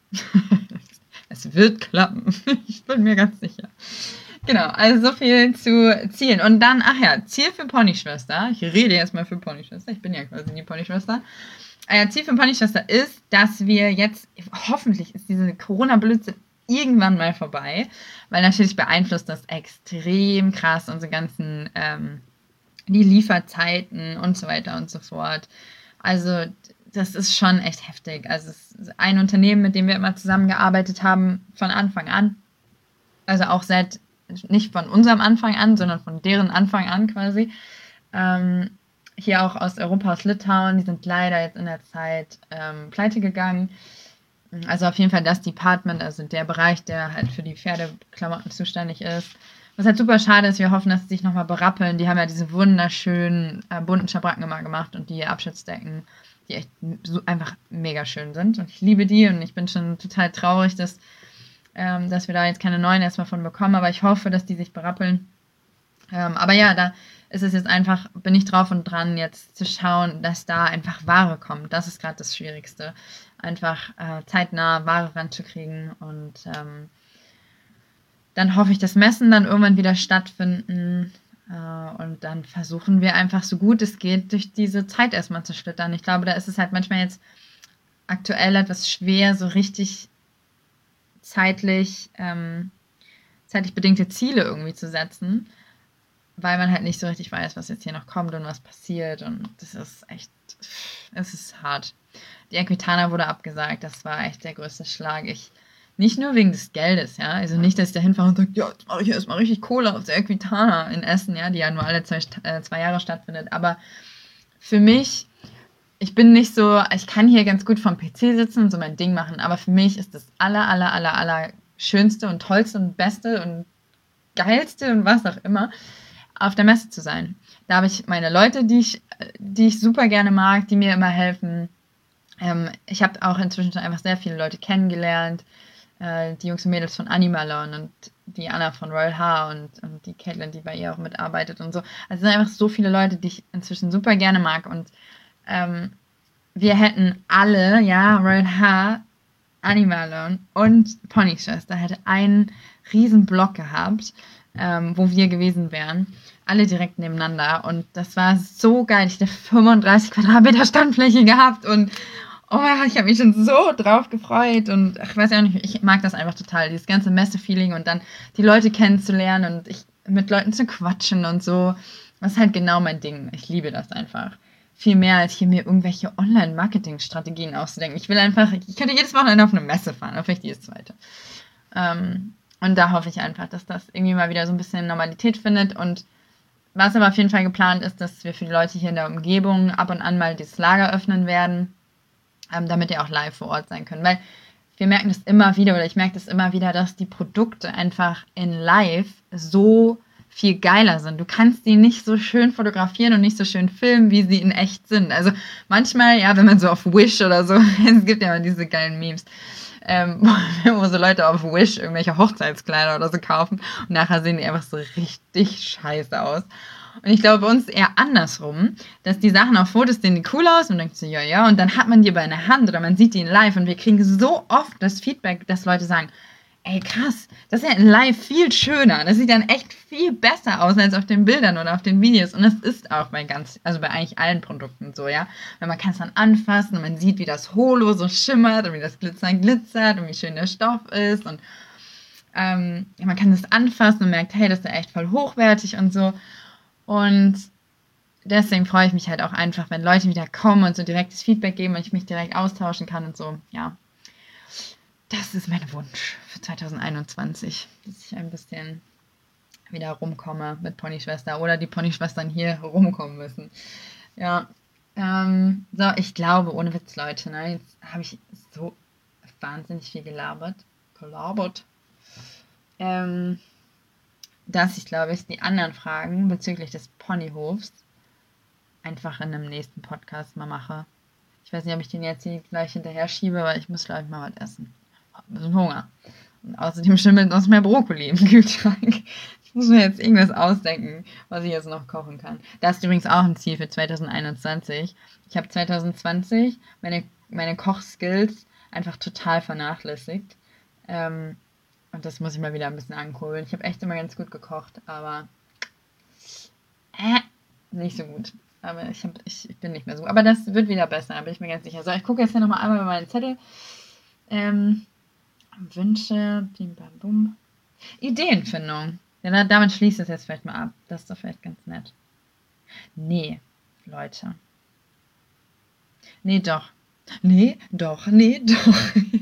Es wird klappen. Ich bin mir ganz sicher. Genau, also so viel zu Zielen. Und dann, ach ja, Ziel für Ponyschwester. Ich rede jetzt mal für Ponyschwester. Ich bin ja quasi die Ponyschwester. Äh, Ziel für Ponyschwester ist, dass wir jetzt, hoffentlich ist diese Corona-Blödsinn irgendwann mal vorbei, weil natürlich beeinflusst das extrem krass unsere ganzen, ähm, die Lieferzeiten und so weiter und so fort. Also das ist schon echt heftig. Also es ist ein Unternehmen, mit dem wir immer zusammengearbeitet haben von Anfang an. Also auch seit, nicht von unserem Anfang an, sondern von deren Anfang an quasi. Ähm, hier auch aus Europa, aus Litauen, die sind leider jetzt in der Zeit ähm, pleite gegangen. Also auf jeden Fall das Department, also der Bereich, der halt für die Pferdeklamotten zuständig ist. Was halt super schade ist, wir hoffen, dass sie sich nochmal berappeln. Die haben ja diese wunderschönen äh, bunten Schabracken immer gemacht und die Abschützdecken, die echt so einfach mega schön sind. Und ich liebe die und ich bin schon total traurig, dass, ähm, dass wir da jetzt keine neuen erstmal von bekommen. Aber ich hoffe, dass die sich berappeln. Ähm, aber ja, da ist es jetzt einfach, bin ich drauf und dran, jetzt zu schauen, dass da einfach Ware kommt. Das ist gerade das Schwierigste. Einfach äh, zeitnah Ware ranzukriegen und ähm, dann hoffe ich, dass Messen dann irgendwann wieder stattfinden äh, und dann versuchen wir einfach so gut es geht, durch diese Zeit erstmal zu schlittern. Ich glaube, da ist es halt manchmal jetzt aktuell etwas schwer, so richtig zeitlich, ähm, zeitlich bedingte Ziele irgendwie zu setzen, weil man halt nicht so richtig weiß, was jetzt hier noch kommt und was passiert und das ist echt, es ist hart. Die Equitana wurde abgesagt, das war echt der größte Schlag. Ich, nicht nur wegen des Geldes, ja, also nicht, dass ich da hinfahre und sage, ja, jetzt mache ich erstmal richtig Kohle auf der Equitana in Essen, ja, die ja nur alle zwei, äh, zwei Jahre stattfindet, aber für mich, ich bin nicht so, ich kann hier ganz gut vom P C sitzen und so mein Ding machen, aber für mich ist das aller, aller, aller, aller schönste und tollste und beste und geilste und was auch immer, auf der Messe zu sein. Da habe ich meine Leute, die ich, die ich super gerne mag, die mir immer helfen. Ähm, ich habe auch inzwischen schon einfach sehr viele Leute kennengelernt. Äh, die Jungs und Mädels von Animalon und die Anna von Royal Haar und, und die Caitlin, die bei ihr auch mitarbeitet und so. Also es sind einfach so viele Leute, die ich inzwischen super gerne mag. Und ähm, wir hätten alle, ja, Royal Haar, Animalon und Ponyschwester hätte einen riesen Block gehabt, ähm, wo wir gewesen wären. Alle direkt nebeneinander. Und das war so geil. Ich hatte fünfunddreißig Quadratmeter Standfläche gehabt und oh mein Gott, ich habe mich schon so drauf gefreut und ich weiß ja auch nicht, ich mag das einfach total, dieses ganze Messe-Feeling und dann die Leute kennenzulernen und ich, mit Leuten zu quatschen und so. Das ist halt genau mein Ding. Ich liebe das einfach. Viel mehr, als hier mir irgendwelche Online-Marketing-Strategien auszudenken. Ich will einfach, ich könnte jedes Wochenende auf eine Messe fahren, auf vielleicht jedes zweite. Ähm, und da hoffe ich einfach, dass das irgendwie mal wieder so ein bisschen Normalität findet und was aber auf jeden Fall geplant ist, dass wir für die Leute hier in der Umgebung ab und an mal dieses Lager öffnen werden, ähm, damit die auch live vor Ort sein können. Weil wir merken das immer wieder, oder ich merke das immer wieder, dass die Produkte einfach in live so viel geiler sind. Du kannst die nicht so schön fotografieren und nicht so schön filmen, wie sie in echt sind. Also manchmal, ja, wenn man so auf Wish oder so, es gibt ja immer diese geilen Memes, ähm, wo so Leute auf Wish irgendwelche Hochzeitskleider oder so kaufen und nachher sehen die einfach so richtig scheiße aus. Und ich glaube, bei uns ist eher andersrum, dass die Sachen auf Fotos sehen die cool aus und man denkt so, ja, ja, und dann hat man die aber in der Hand oder man sieht die in live und wir kriegen so oft das Feedback, dass Leute sagen, ey, krass, das ist ja in live viel schöner. Das sieht dann echt viel besser aus als auf den Bildern oder auf den Videos. Und das ist auch bei ganz, also bei eigentlich allen Produkten so, ja. Weil man kann es dann anfassen und man sieht, wie das Holo so schimmert und wie das Glitzer glitzert und wie schön der Stoff ist. Und ähm, man kann das anfassen und merkt, hey, das ist ja echt voll hochwertig und so. Und deswegen freue ich mich halt auch einfach, wenn Leute wieder kommen und so direktes Feedback geben und ich mich direkt austauschen kann und so, ja. Das ist mein Wunsch für zwanzig einundzwanzig, dass ich ein bisschen wieder rumkomme mit Ponyschwester oder die Ponyschwestern hier rumkommen müssen. Ja, ähm, so, ich glaube, ohne Witz, Leute, ne, jetzt habe ich so wahnsinnig viel gelabert, gelabert, ähm, dass ich, glaube ich, die anderen Fragen bezüglich des Ponyhofs einfach in einem nächsten Podcast mal mache. Ich weiß nicht, ob ich den jetzt hier gleich hinterher schiebe, aber ich muss, glaube ich, mal was essen. Ich habe ein bisschen Hunger. Und außerdem schimmelt noch mehr Brokkoli im Kühlschrank. Ich muss mir jetzt irgendwas ausdenken, was ich jetzt noch kochen kann. Das ist übrigens auch ein Ziel für zwanzig einundzwanzig. Ich habe zwanzig zwanzig meine, meine Kochskills einfach total vernachlässigt. Ähm, und das muss ich mal wieder ein bisschen ankurbeln. Ich habe echt immer ganz gut gekocht, aber äh, nicht so gut. Aber ich, hab, ich, ich bin nicht mehr so. Aber das wird wieder besser, bin ich mir ganz sicher. So, ich gucke jetzt hier nochmal einmal bei meinen Zettel. Ähm, Wünsche, bim, bam, bum. Ideenfindung. Ja, damit schließt es jetzt vielleicht mal ab. Das ist doch vielleicht ganz nett. Nee, Leute. Nee, doch. Nee, doch. Nee, doch.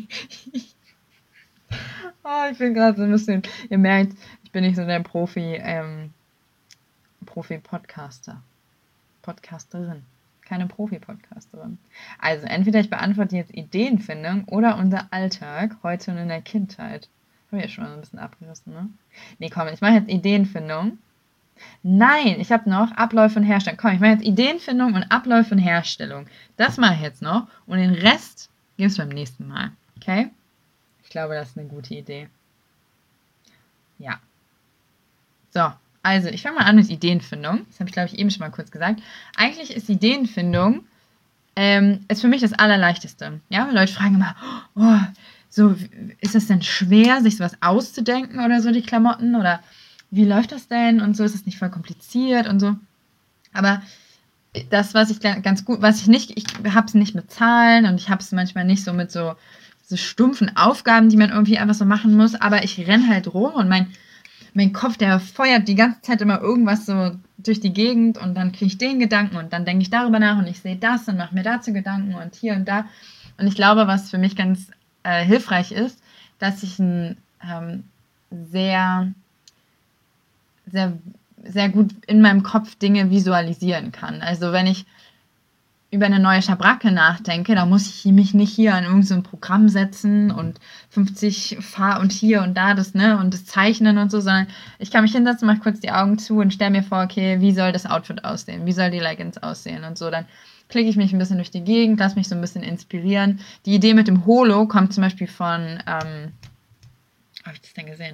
Oh, ich bin gerade so ein bisschen, ihr merkt, ich bin nicht so der Profi, ähm, Profi-Podcaster. Podcasterin. Keine Profi-Podcasterin. Also entweder ich beantworte jetzt Ideenfindung oder unser Alltag heute und in der Kindheit. Habe ich ja schon mal ein bisschen abgerissen, ne? Nee, komm, ich mache jetzt Ideenfindung. Nein, ich habe noch Abläufe und Herstellung. Komm, ich mache jetzt Ideenfindung und Abläufe und Herstellung. Das mache ich jetzt noch und den Rest gibt es beim nächsten Mal. Okay? Ich glaube, das ist eine gute Idee. Ja. So, also ich fange mal an mit Ideenfindung. Das habe ich, glaube ich, eben schon mal kurz gesagt. Eigentlich ist Ideenfindung ähm, ist für mich das Allerleichteste. Ja, Leute fragen immer, oh, so, ist das denn schwer, sich sowas auszudenken oder so, die Klamotten? Oder wie läuft das denn? Und so, ist es nicht voll kompliziert und so. Aber das, was ich ganz gut, was ich nicht, ich habe es nicht mit Zahlen und ich habe es manchmal nicht so mit so, so stumpfen Aufgaben, die man irgendwie einfach so machen muss, aber ich renne halt rum und mein, mein Kopf, der feuert die ganze Zeit immer irgendwas so durch die Gegend und dann kriege ich den Gedanken und dann denke ich darüber nach und ich sehe das und mache mir dazu Gedanken und hier und da. Und ich glaube, was für mich ganz äh, hilfreich ist, dass ich ein ähm, sehr, sehr, sehr gut in meinem Kopf Dinge visualisieren kann. Also wenn ich über eine neue Schabracke nachdenke, da muss ich mich nicht hier an irgendein so Programm setzen und fünfzig Fahr und hier und da das, ne, und das Zeichnen und so, sondern ich kann mich hinsetzen, mache kurz die Augen zu und stelle mir vor, okay, wie soll das Outfit aussehen? Wie soll die Leggings aussehen? Und so, dann klicke ich mich ein bisschen durch die Gegend, lasse mich so ein bisschen inspirieren. Die Idee mit dem Holo kommt zum Beispiel von, ähm, wo habe ich das denn gesehen?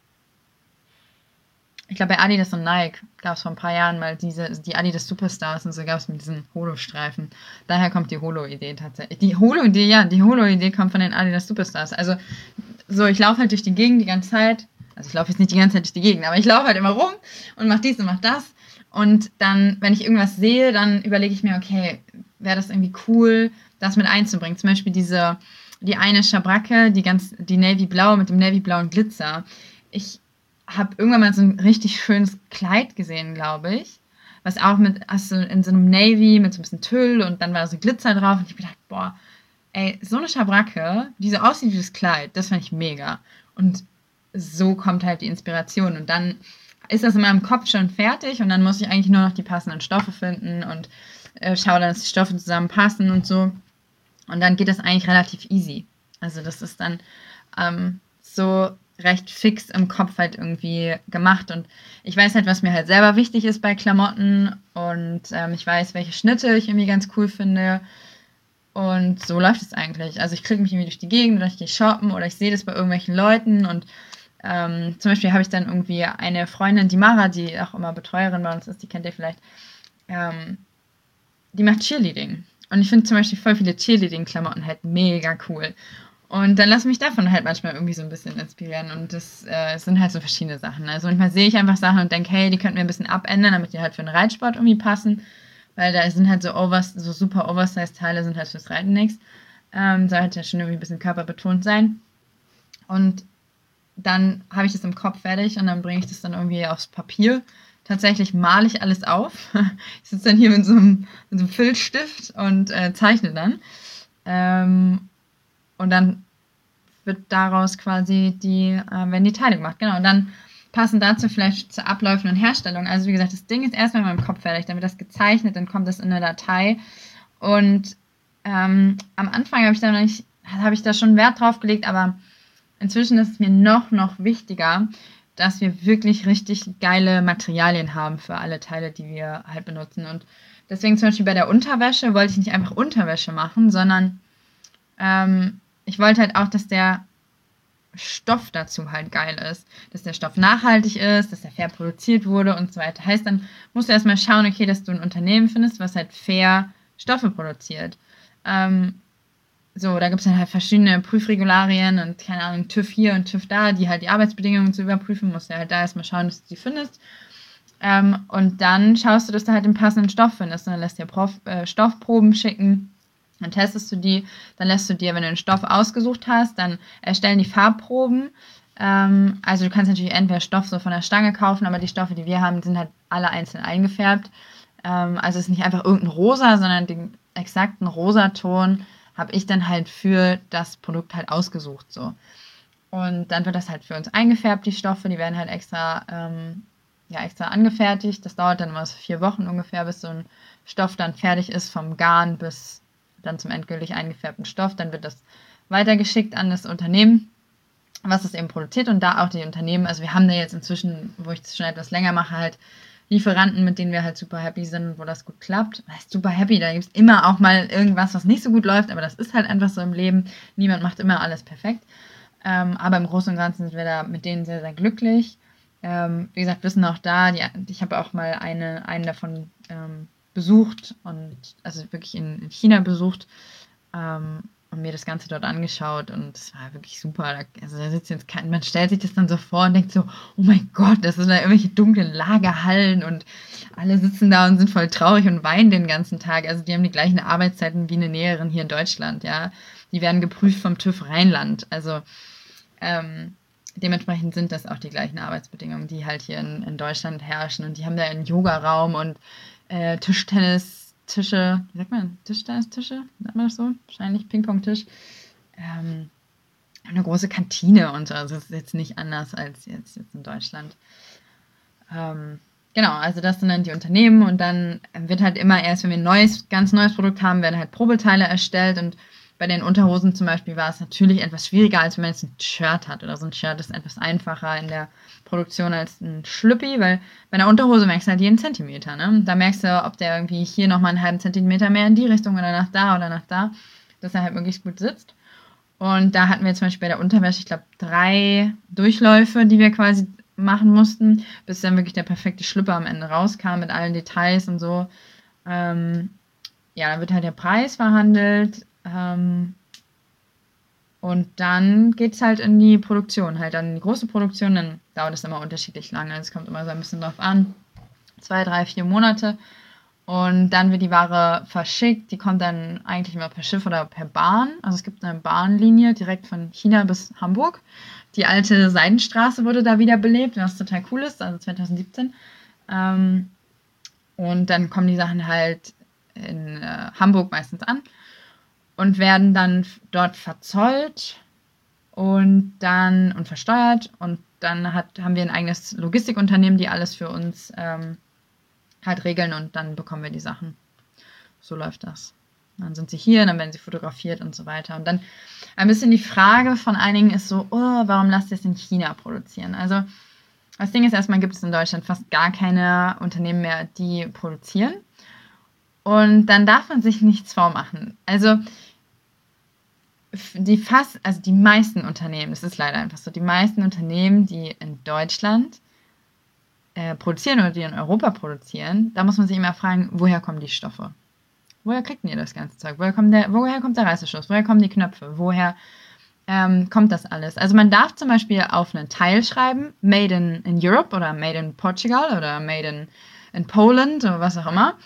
Ich glaube, bei Adidas und Nike gab es vor ein paar Jahren mal diese, die Adidas Superstars und so gab es mit diesen Holo-Streifen. Daher kommt die Holo-Idee tatsächlich. Die Holo-Idee, ja, die Holo-Idee kommt von den Adidas Superstars. Also, so, ich laufe halt durch die Gegend die ganze Zeit. Also, ich laufe jetzt nicht die ganze Zeit durch die Gegend, aber ich laufe halt immer rum und mache dies und mache das. Und dann, wenn ich irgendwas sehe, dann überlege ich mir, okay, wäre das irgendwie cool, das mit einzubringen. Zum Beispiel diese, die eine Schabracke, die ganz, die Navy-Blau mit dem Navy-blauen Glitzer. Ich habe irgendwann mal so ein richtig schönes Kleid gesehen, glaube ich, was auch mit, also in so einem Navy mit so ein bisschen Tüll und dann war da so Glitzer drauf und ich habe gedacht, boah, ey, so eine Schabracke, die so aussieht wie das Kleid, das fand ich mega. Und so kommt halt die Inspiration und dann ist das in meinem Kopf schon fertig und dann muss ich eigentlich nur noch die passenden Stoffe finden und äh, schaue dann, dass die Stoffe zusammenpassen und so. Und dann geht das eigentlich relativ easy. Also das ist dann ähm, so recht fix im Kopf halt irgendwie gemacht und ich weiß halt, was mir halt selber wichtig ist bei Klamotten und ähm, ich weiß, welche Schnitte ich irgendwie ganz cool finde Und so läuft es eigentlich. Also ich kriege mich irgendwie durch die Gegend oder ich gehe shoppen oder ich sehe das bei irgendwelchen Leuten und ähm, zum Beispiel habe ich dann irgendwie eine Freundin, die Mara, die auch immer Betreuerin bei uns ist, die kennt ihr vielleicht, ähm, die macht Cheerleading. Und ich finde zum Beispiel voll viele Cheerleading-Klamotten halt mega cool. Und dann lasse ich mich davon halt manchmal irgendwie so ein bisschen inspirieren. Und das äh, sind halt so verschiedene Sachen. Also manchmal sehe ich einfach Sachen und denke, hey, die könnten wir ein bisschen abändern, damit die halt für den Reitsport irgendwie passen. Weil da sind halt so, overs so super Oversize-Teile, sind halt fürs Reiten nichts. Ähm, soll halt ja schon irgendwie ein bisschen körperbetont sein. Und dann habe ich das im Kopf fertig und dann bringe ich das dann irgendwie aufs Papier. Tatsächlich male ich alles auf. Ich sitze dann hier mit so einem, mit so einem Filzstift und äh, zeichne dann. Ähm, und dann wird daraus quasi die, äh, werden die Teile gemacht. Genau, und dann passend dazu vielleicht zu Abläufen und Herstellung. Also wie gesagt, das Ding ist erstmal in meinem Kopf fertig, dann wird das gezeichnet, dann kommt das in eine Datei. Und ähm, am Anfang habe ich da noch nicht, habe ich da schon Wert drauf gelegt, aber inzwischen ist es mir noch, noch wichtiger, dass wir wirklich richtig geile Materialien haben für alle Teile, die wir halt benutzen. Und deswegen zum Beispiel bei der Unterwäsche wollte ich nicht einfach Unterwäsche machen, sondern ähm, ich wollte halt auch, dass der Stoff dazu halt geil ist. Dass der Stoff nachhaltig ist, dass der fair produziert wurde und so weiter. Heißt, dann musst du erstmal schauen, okay, dass du ein Unternehmen findest, was halt fair Stoffe produziert. Ähm, so, da gibt es dann halt verschiedene Prüfregularien und keine Ahnung, TÜV hier und TÜV da, die halt die Arbeitsbedingungen zu überprüfen, musst du halt da erstmal schauen, dass du die findest. Ähm, und dann schaust du, dass du halt den passenden Stoff findest. Und dann lässt dir Prof, äh, Stoffproben schicken. Dann testest du die, dann lässt du dir, wenn du den Stoff ausgesucht hast, dann erstellen die Farbproben. Ähm, also du kannst natürlich entweder Stoff so von der Stange kaufen, aber die Stoffe, die wir haben, sind halt alle einzeln eingefärbt. Ähm, also es ist nicht einfach irgendein Rosa, sondern den exakten Rosaton habe ich dann halt für das Produkt halt ausgesucht. So. Und dann wird das halt für uns eingefärbt, die Stoffe, die werden halt extra, ähm, ja, extra angefertigt. Das dauert dann immer so vier Wochen ungefähr, bis so ein Stoff dann fertig ist, vom Garn bis dann zum endgültig eingefärbten Stoff. Dann wird das weitergeschickt an das Unternehmen, was es eben produziert. Und da auch die Unternehmen, also wir haben da jetzt inzwischen, wo ich das schon etwas länger mache, halt Lieferanten, mit denen wir halt super happy sind, wo das gut klappt. Das heißt super happy, da gibt es immer auch mal irgendwas, was nicht so gut läuft, aber das ist halt einfach so im Leben. Niemand macht immer alles perfekt. Ähm, aber im Großen und Ganzen sind wir da mit denen sehr, sehr glücklich. Ähm, wie gesagt, wissen auch da, die, ich habe auch mal eine, einen davon ähm, besucht und also wirklich in, in China besucht ähm, und mir das Ganze dort angeschaut und es war wirklich super. Also da sitzt jetzt kein, man stellt sich das dann so vor und denkt so, oh mein Gott, das sind da irgendwelche dunklen Lagerhallen und alle sitzen da und sind voll traurig und weinen den ganzen Tag. Also die haben die gleichen Arbeitszeiten wie eine Näherin hier in Deutschland, ja. Die werden geprüft vom TÜV Rheinland. Also ähm, dementsprechend sind das auch die gleichen Arbeitsbedingungen, die halt hier in, in Deutschland herrschen. Und die haben da einen Yogaraum und äh, Tischtennis-Tische, wie sagt man, Tischtennis-Tische? Sagt man das so? Wahrscheinlich Ping-Pong-Tisch. Ähm, eine große Kantine und so. Also das ist jetzt nicht anders als jetzt, jetzt in Deutschland. Ähm, genau, also das sind dann die Unternehmen und dann wird halt immer erst, wenn wir ein neues, ganz neues Produkt haben, werden halt Probeteile erstellt und bei den Unterhosen zum Beispiel war es natürlich etwas schwieriger, als wenn man jetzt ein Shirt hat oder so. Ein Shirt ist etwas einfacher in der Produktion als ein Schlüppi, weil bei einer Unterhose merkst du halt jeden Zentimeter, ne? Da merkst du, ob der irgendwie hier nochmal einen halben Zentimeter mehr in die Richtung oder nach da oder nach da, dass er halt möglichst gut sitzt. Und da hatten wir zum Beispiel bei der Unterwäsche, ich glaube, drei Durchläufe, die wir quasi machen mussten, bis dann wirklich der perfekte Schlüpper am Ende rauskam mit allen Details und so. Ähm, ja, dann wird halt der Preis verhandelt. Ähm, und dann geht es halt in die Produktion, halt dann in die große Produktion, dann dauert es immer unterschiedlich lange. Also es kommt immer so ein bisschen drauf an. Zwei, drei, vier Monate. Und dann wird die Ware verschickt. Die kommt dann eigentlich immer per Schiff oder per Bahn. Also es gibt eine Bahnlinie direkt von China bis Hamburg. Die alte Seidenstraße wurde da wieder belebt, was total cool ist, also zwanzig siebzehn. Ähm, und dann kommen die Sachen halt in äh, Hamburg meistens an und werden dann dort verzollt und dann und versteuert. Und dann hat, haben wir ein eigenes Logistikunternehmen, die alles für uns ähm, halt regeln und dann bekommen wir die Sachen. So läuft das. Dann sind sie hier, dann werden sie fotografiert und so weiter. Und dann ein bisschen die Frage von einigen ist so, oh, warum lasst ihr es in China produzieren? Also das Ding ist, erstmal gibt es in Deutschland fast gar keine Unternehmen mehr, die produzieren. Und dann darf man sich nichts vormachen. Also die fast, also die meisten Unternehmen, das ist leider einfach so, die meisten Unternehmen, die in Deutschland äh, produzieren oder die in Europa produzieren, da muss man sich immer fragen, woher kommen die Stoffe? Woher kriegt ihr das ganze Zeug? Woher kommt der, woher kommt der Reißverschluss? Woher kommen die Knöpfe? Woher ähm, kommt das alles? Also man darf zum Beispiel auf einen Teil schreiben, Made in, in Europe oder Made in Portugal oder Made in, in Poland oder was auch immer,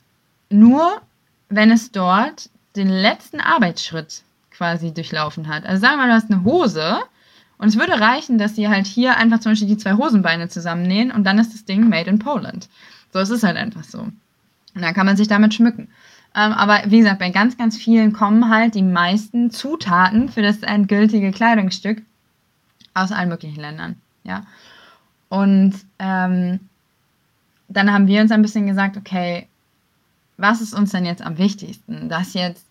nur wenn es dort den letzten Arbeitsschritt quasi durchlaufen hat. Also sagen wir mal, du hast eine Hose und es würde reichen, dass sie halt hier einfach zum Beispiel die zwei Hosenbeine zusammennähen und dann ist das Ding Made in Poland. So, es ist halt einfach so. Und dann kann man sich damit schmücken. Ähm, aber wie gesagt, bei ganz, ganz vielen kommen halt die meisten Zutaten für das endgültige Kleidungsstück aus allen möglichen Ländern. Ja. Und ähm, dann haben wir uns ein bisschen gesagt, okay, was ist uns denn jetzt am wichtigsten? Dass jetzt,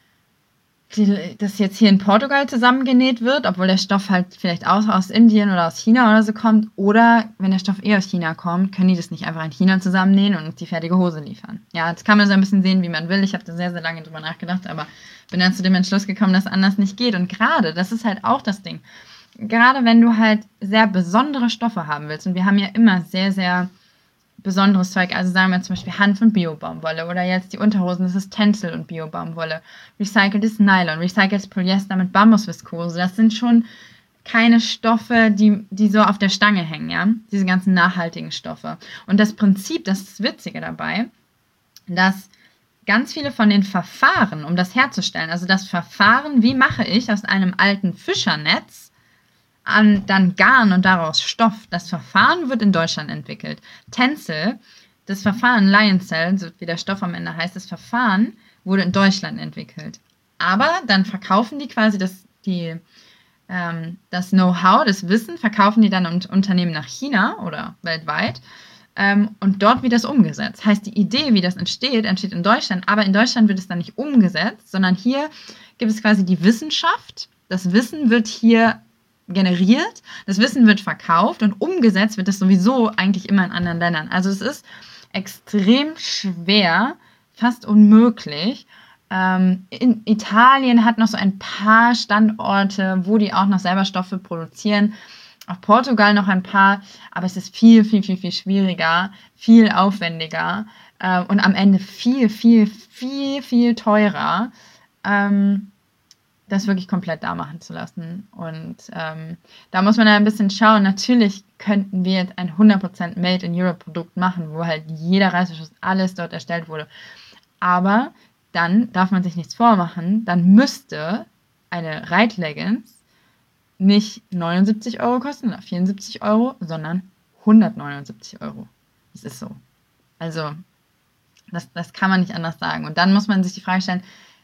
dass jetzt hier in Portugal zusammengenäht wird, obwohl der Stoff halt vielleicht auch aus Indien oder aus China oder so kommt, oder wenn der Stoff eher aus China kommt, können die das nicht einfach in China zusammennähen und uns die fertige Hose liefern. Ja, jetzt kann man so ein bisschen sehen, wie man will. Ich habe da sehr, sehr lange drüber nachgedacht, aber bin dann zu dem Entschluss gekommen, dass anders nicht geht. Und gerade, das ist halt auch das Ding, gerade wenn du halt sehr besondere Stoffe haben willst, und wir haben ja immer sehr, sehr besonderes Zeug, also sagen wir zum Beispiel Hanf- und Bio-Baumwolle oder jetzt die Unterhosen, das ist Tencel und Bio-Baumwolle, recyceltes Nylon, recyceltes Polyester mit Bambusviskose, das sind schon keine Stoffe, die, die so auf der Stange hängen, ja, diese ganzen nachhaltigen Stoffe. Und das Prinzip, das ist das Witzige dabei, dass ganz viele von den Verfahren, um das herzustellen, also das Verfahren, wie mache ich aus einem alten Fischernetz an dann Garn und daraus Stoff. Das Verfahren wird in Deutschland entwickelt. Tencel, das Verfahren Lioncell, so wie der Stoff am Ende heißt, das Verfahren wurde in Deutschland entwickelt. Aber dann verkaufen die quasi das, die, ähm, das Know-how, das Wissen, verkaufen die dann an Unternehmen nach China oder weltweit ähm, und dort wird das umgesetzt. Heißt, die Idee, wie das entsteht, entsteht in Deutschland, aber in Deutschland wird es dann nicht umgesetzt, sondern hier gibt es quasi die Wissenschaft. Das Wissen wird hier generiert, das Wissen wird verkauft und umgesetzt wird das sowieso eigentlich immer in anderen Ländern. Also es ist extrem schwer, fast unmöglich. Ähm, in Italien hat noch so ein paar Standorte, wo die auch noch selber Stoffe produzieren. Auch Portugal noch ein paar, aber es ist viel, viel, viel, viel schwieriger, viel aufwendiger äh, und am Ende viel, viel, viel, viel teurer. Ähm, das wirklich komplett da machen zu lassen. Und ähm, da muss man ja ein bisschen schauen. Natürlich könnten wir jetzt ein hundert Prozent Made in Europe Produkt machen, wo halt jeder Reißverschluss, alles dort erstellt wurde. Aber dann darf man sich nichts vormachen. Dann müsste eine Reitleggings nicht neunundsiebzig Euro kosten oder vierundsiebzig Euro, sondern hundertneunundsiebzig Euro. Das ist so. Also, das, das kann man nicht anders sagen. Und dann muss man sich die Frage stellen,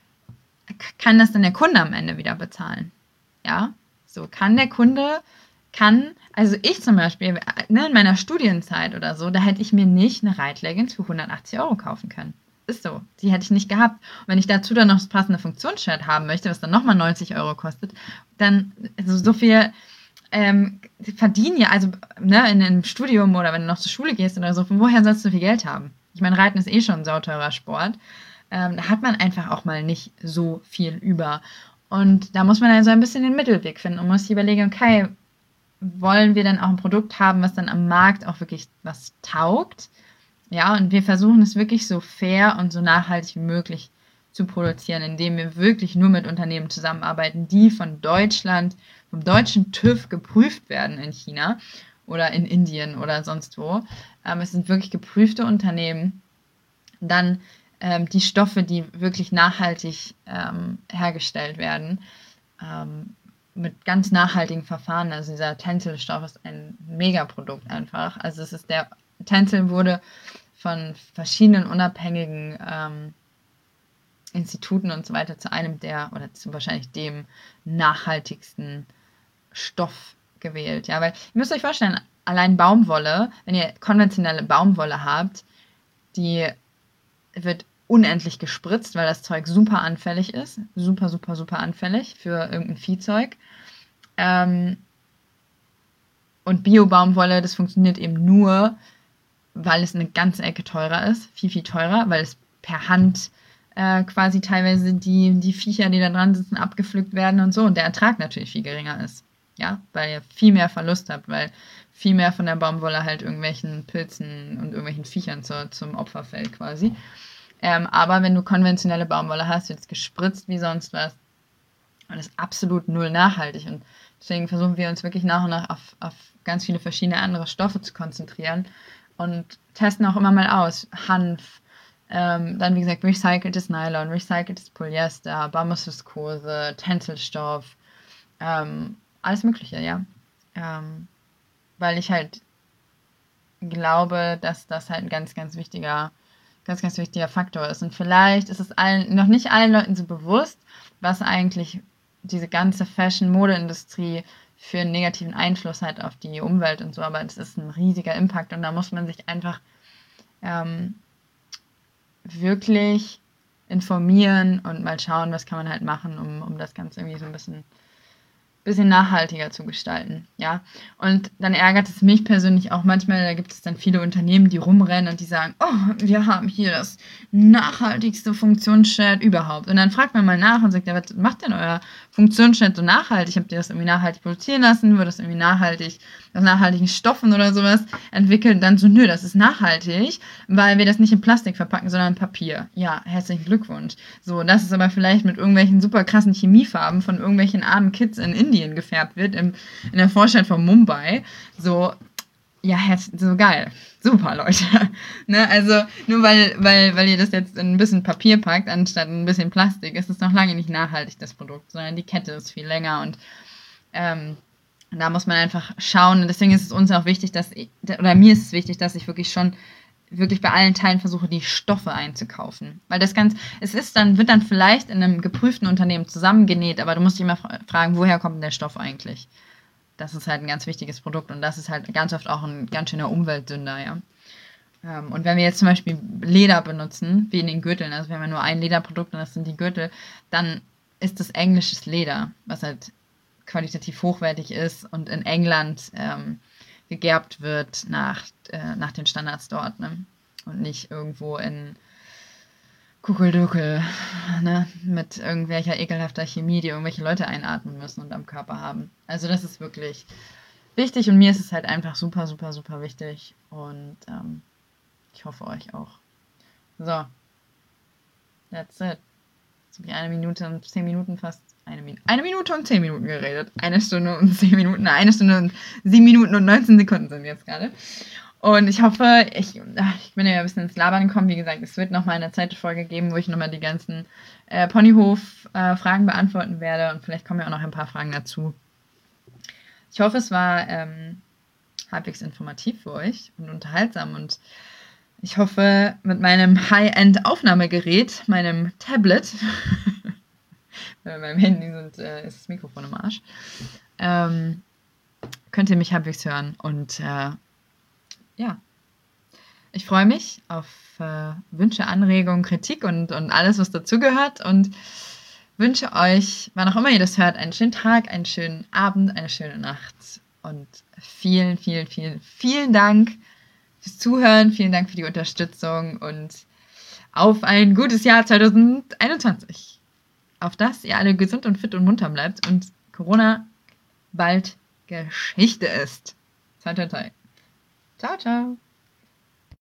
kann das denn der Kunde am Ende wieder bezahlen? Ja, so kann der Kunde, kann, also ich zum Beispiel, ne, in meiner Studienzeit oder so, da hätte ich mir nicht eine Reitleggings für hundertachtzig Euro kaufen können. Ist so, die hätte ich nicht gehabt. Und wenn ich dazu dann noch das passende Funktionsshirt haben möchte, was dann nochmal neunzig Euro kostet, dann also so viel ähm, verdienen ja, also ne, in einem Studium oder wenn du noch zur Schule gehst oder so, von woher sollst du viel Geld haben? Ich meine, Reiten ist eh schon ein sauteurer Sport. Ähm, da hat man einfach auch mal nicht so viel über. Und da muss man dann so ein bisschen den Mittelweg finden und muss sich überlegen, okay, wollen wir dann auch ein Produkt haben, was dann am Markt auch wirklich was taugt? Ja, und wir versuchen es wirklich so fair und so nachhaltig wie möglich zu produzieren, indem wir wirklich nur mit Unternehmen zusammenarbeiten, die von Deutschland, vom deutschen TÜV geprüft werden in China oder in Indien oder sonst wo. Ähm, es sind wirklich geprüfte Unternehmen. Dann ähm, die Stoffe, die wirklich nachhaltig ähm, hergestellt werden, ähm, mit ganz nachhaltigen Verfahren. Also dieser Tencel-Stoff ist ein Megaprodukt einfach. Also es ist der Tencel wurde von verschiedenen unabhängigen ähm, Instituten und so weiter zu einem der, oder zu wahrscheinlich dem nachhaltigsten Stoff gewählt. Ja, weil ihr müsst euch vorstellen, allein Baumwolle, wenn ihr konventionelle Baumwolle habt, die wird unendlich gespritzt, weil das Zeug super anfällig ist. Super, super, super anfällig für irgendein Viehzeug. Ähm, und Bio-Baumwolle, das funktioniert eben nur, weil es eine ganze Ecke teurer ist. Viel, viel teurer, weil es per Hand äh, quasi teilweise die, die Viecher, die da dran sitzen, abgepflückt werden und so und der Ertrag natürlich viel geringer ist. Ja, weil ihr viel mehr Verlust habt, weil viel mehr von der Baumwolle halt irgendwelchen Pilzen und irgendwelchen Viechern zu, zum Opfer fällt quasi. Ähm, aber wenn du konventionelle Baumwolle hast, wird es gespritzt wie sonst was und ist absolut null nachhaltig. Und deswegen versuchen wir uns wirklich nach und nach auf, auf ganz viele verschiedene andere Stoffe zu konzentrieren und testen auch immer mal aus. Hanf, ähm, dann wie gesagt recyceltes Nylon, recyceltes Polyester, Bambusviskose, Tenselstoff, ähm, alles Mögliche, ja. Ähm, weil ich halt glaube, dass das halt ein ganz, ganz wichtiger, ganz, ganz wichtiger Faktor ist. Und vielleicht ist es allen, noch nicht allen Leuten so bewusst, was eigentlich diese ganze Fashion-Mode-Industrie für einen negativen Einfluss hat auf die Umwelt und so, aber das ist ein riesiger Impact und da muss man sich einfach ähm, wirklich informieren und mal schauen, was kann man halt machen, um, um das Ganze irgendwie so ein bisschen bisschen nachhaltiger zu gestalten, ja. Und dann ärgert es mich persönlich auch manchmal, da gibt es dann viele Unternehmen, die rumrennen und die sagen, oh, wir haben hier das nachhaltigste Funktionsschild überhaupt. Und dann fragt man mal nach und sagt, ja, was macht denn euer Funktionsschild so nachhaltig? Habt ihr das irgendwie nachhaltig produzieren lassen? Wird das irgendwie nachhaltig aus nachhaltigen Stoffen oder sowas entwickelt? Dann so, nö, das ist nachhaltig, weil wir das nicht in Plastik verpacken, sondern in Papier. Ja, herzlichen Glückwunsch. So, das ist aber vielleicht mit irgendwelchen super krassen Chemiefarben von irgendwelchen armen Kids in Indien gefärbt wird, im, in der Vorstadt von Mumbai. So, ja, so geil. Super, Leute. Ne, also, nur weil, weil, weil ihr das jetzt in ein bisschen Papier packt, anstatt ein bisschen Plastik, ist es noch lange nicht nachhaltig, das Produkt, sondern die Kette ist viel länger und ähm, da muss man einfach schauen. Und deswegen ist es uns auch wichtig, dass, ich, oder mir ist es wichtig, dass ich wirklich schon wirklich bei allen Teilen versuche, die Stoffe einzukaufen. Weil das ganz, es ist dann, wird dann vielleicht in einem geprüften Unternehmen zusammengenäht, aber du musst dich immer fragen, woher kommt denn der Stoff eigentlich? Das ist halt ein ganz wichtiges Produkt und das ist halt ganz oft auch ein ganz schöner Umweltsünder, ja. Und wenn wir jetzt zum Beispiel Leder benutzen, wie in den Gürteln, also wir haben ja nur ein Lederprodukt und das sind die Gürtel, dann ist das englisches Leder, was halt qualitativ hochwertig ist und in England ähm, gegerbt wird nach, äh, nach den Standards dort, ne? Und nicht irgendwo in Kuckelduckel, ne? Mit irgendwelcher ekelhafter Chemie, die irgendwelche Leute einatmen müssen und am Körper haben. Also das ist wirklich wichtig und mir ist es halt einfach super, super, super wichtig und ähm, ich hoffe euch auch. So, that's it. Jetzt habe ich eine Minute und zehn Minuten fast Eine, Min- eine Minute und zehn Minuten geredet. Eine Stunde und zehn Minuten. Eine Stunde und sieben Minuten und neunzehn Sekunden sind jetzt gerade. Und ich hoffe, ich, ich bin ja ein bisschen ins Labern gekommen. Wie gesagt, es wird nochmal eine zweite Folge geben, wo ich nochmal die ganzen äh, Ponyhof-Fragen äh, beantworten werde. Und vielleicht kommen ja auch noch ein paar Fragen dazu. Ich hoffe, es war ähm, halbwegs informativ für euch und unterhaltsam. Und ich hoffe, mit meinem High-End-Aufnahmegerät, meinem Tablet, bei meinem Handy sind, äh, ist das Mikrofon im Arsch, ähm, könnt ihr mich halbwegs hören. Und äh, ja, ich freue mich auf äh, Wünsche, Anregungen, Kritik und, und alles, was dazugehört. Und wünsche euch, wann auch immer ihr das hört, einen schönen Tag, einen schönen Abend, eine schöne Nacht. Und vielen, vielen, vielen, vielen Dank fürs Zuhören. Vielen Dank für die Unterstützung und auf ein gutes Jahr zwanzig einundzwanzig. Auf das ihr alle gesund und fit und munter bleibt und Corona bald Geschichte ist. Toi, toi, toi. Ciao, ciao.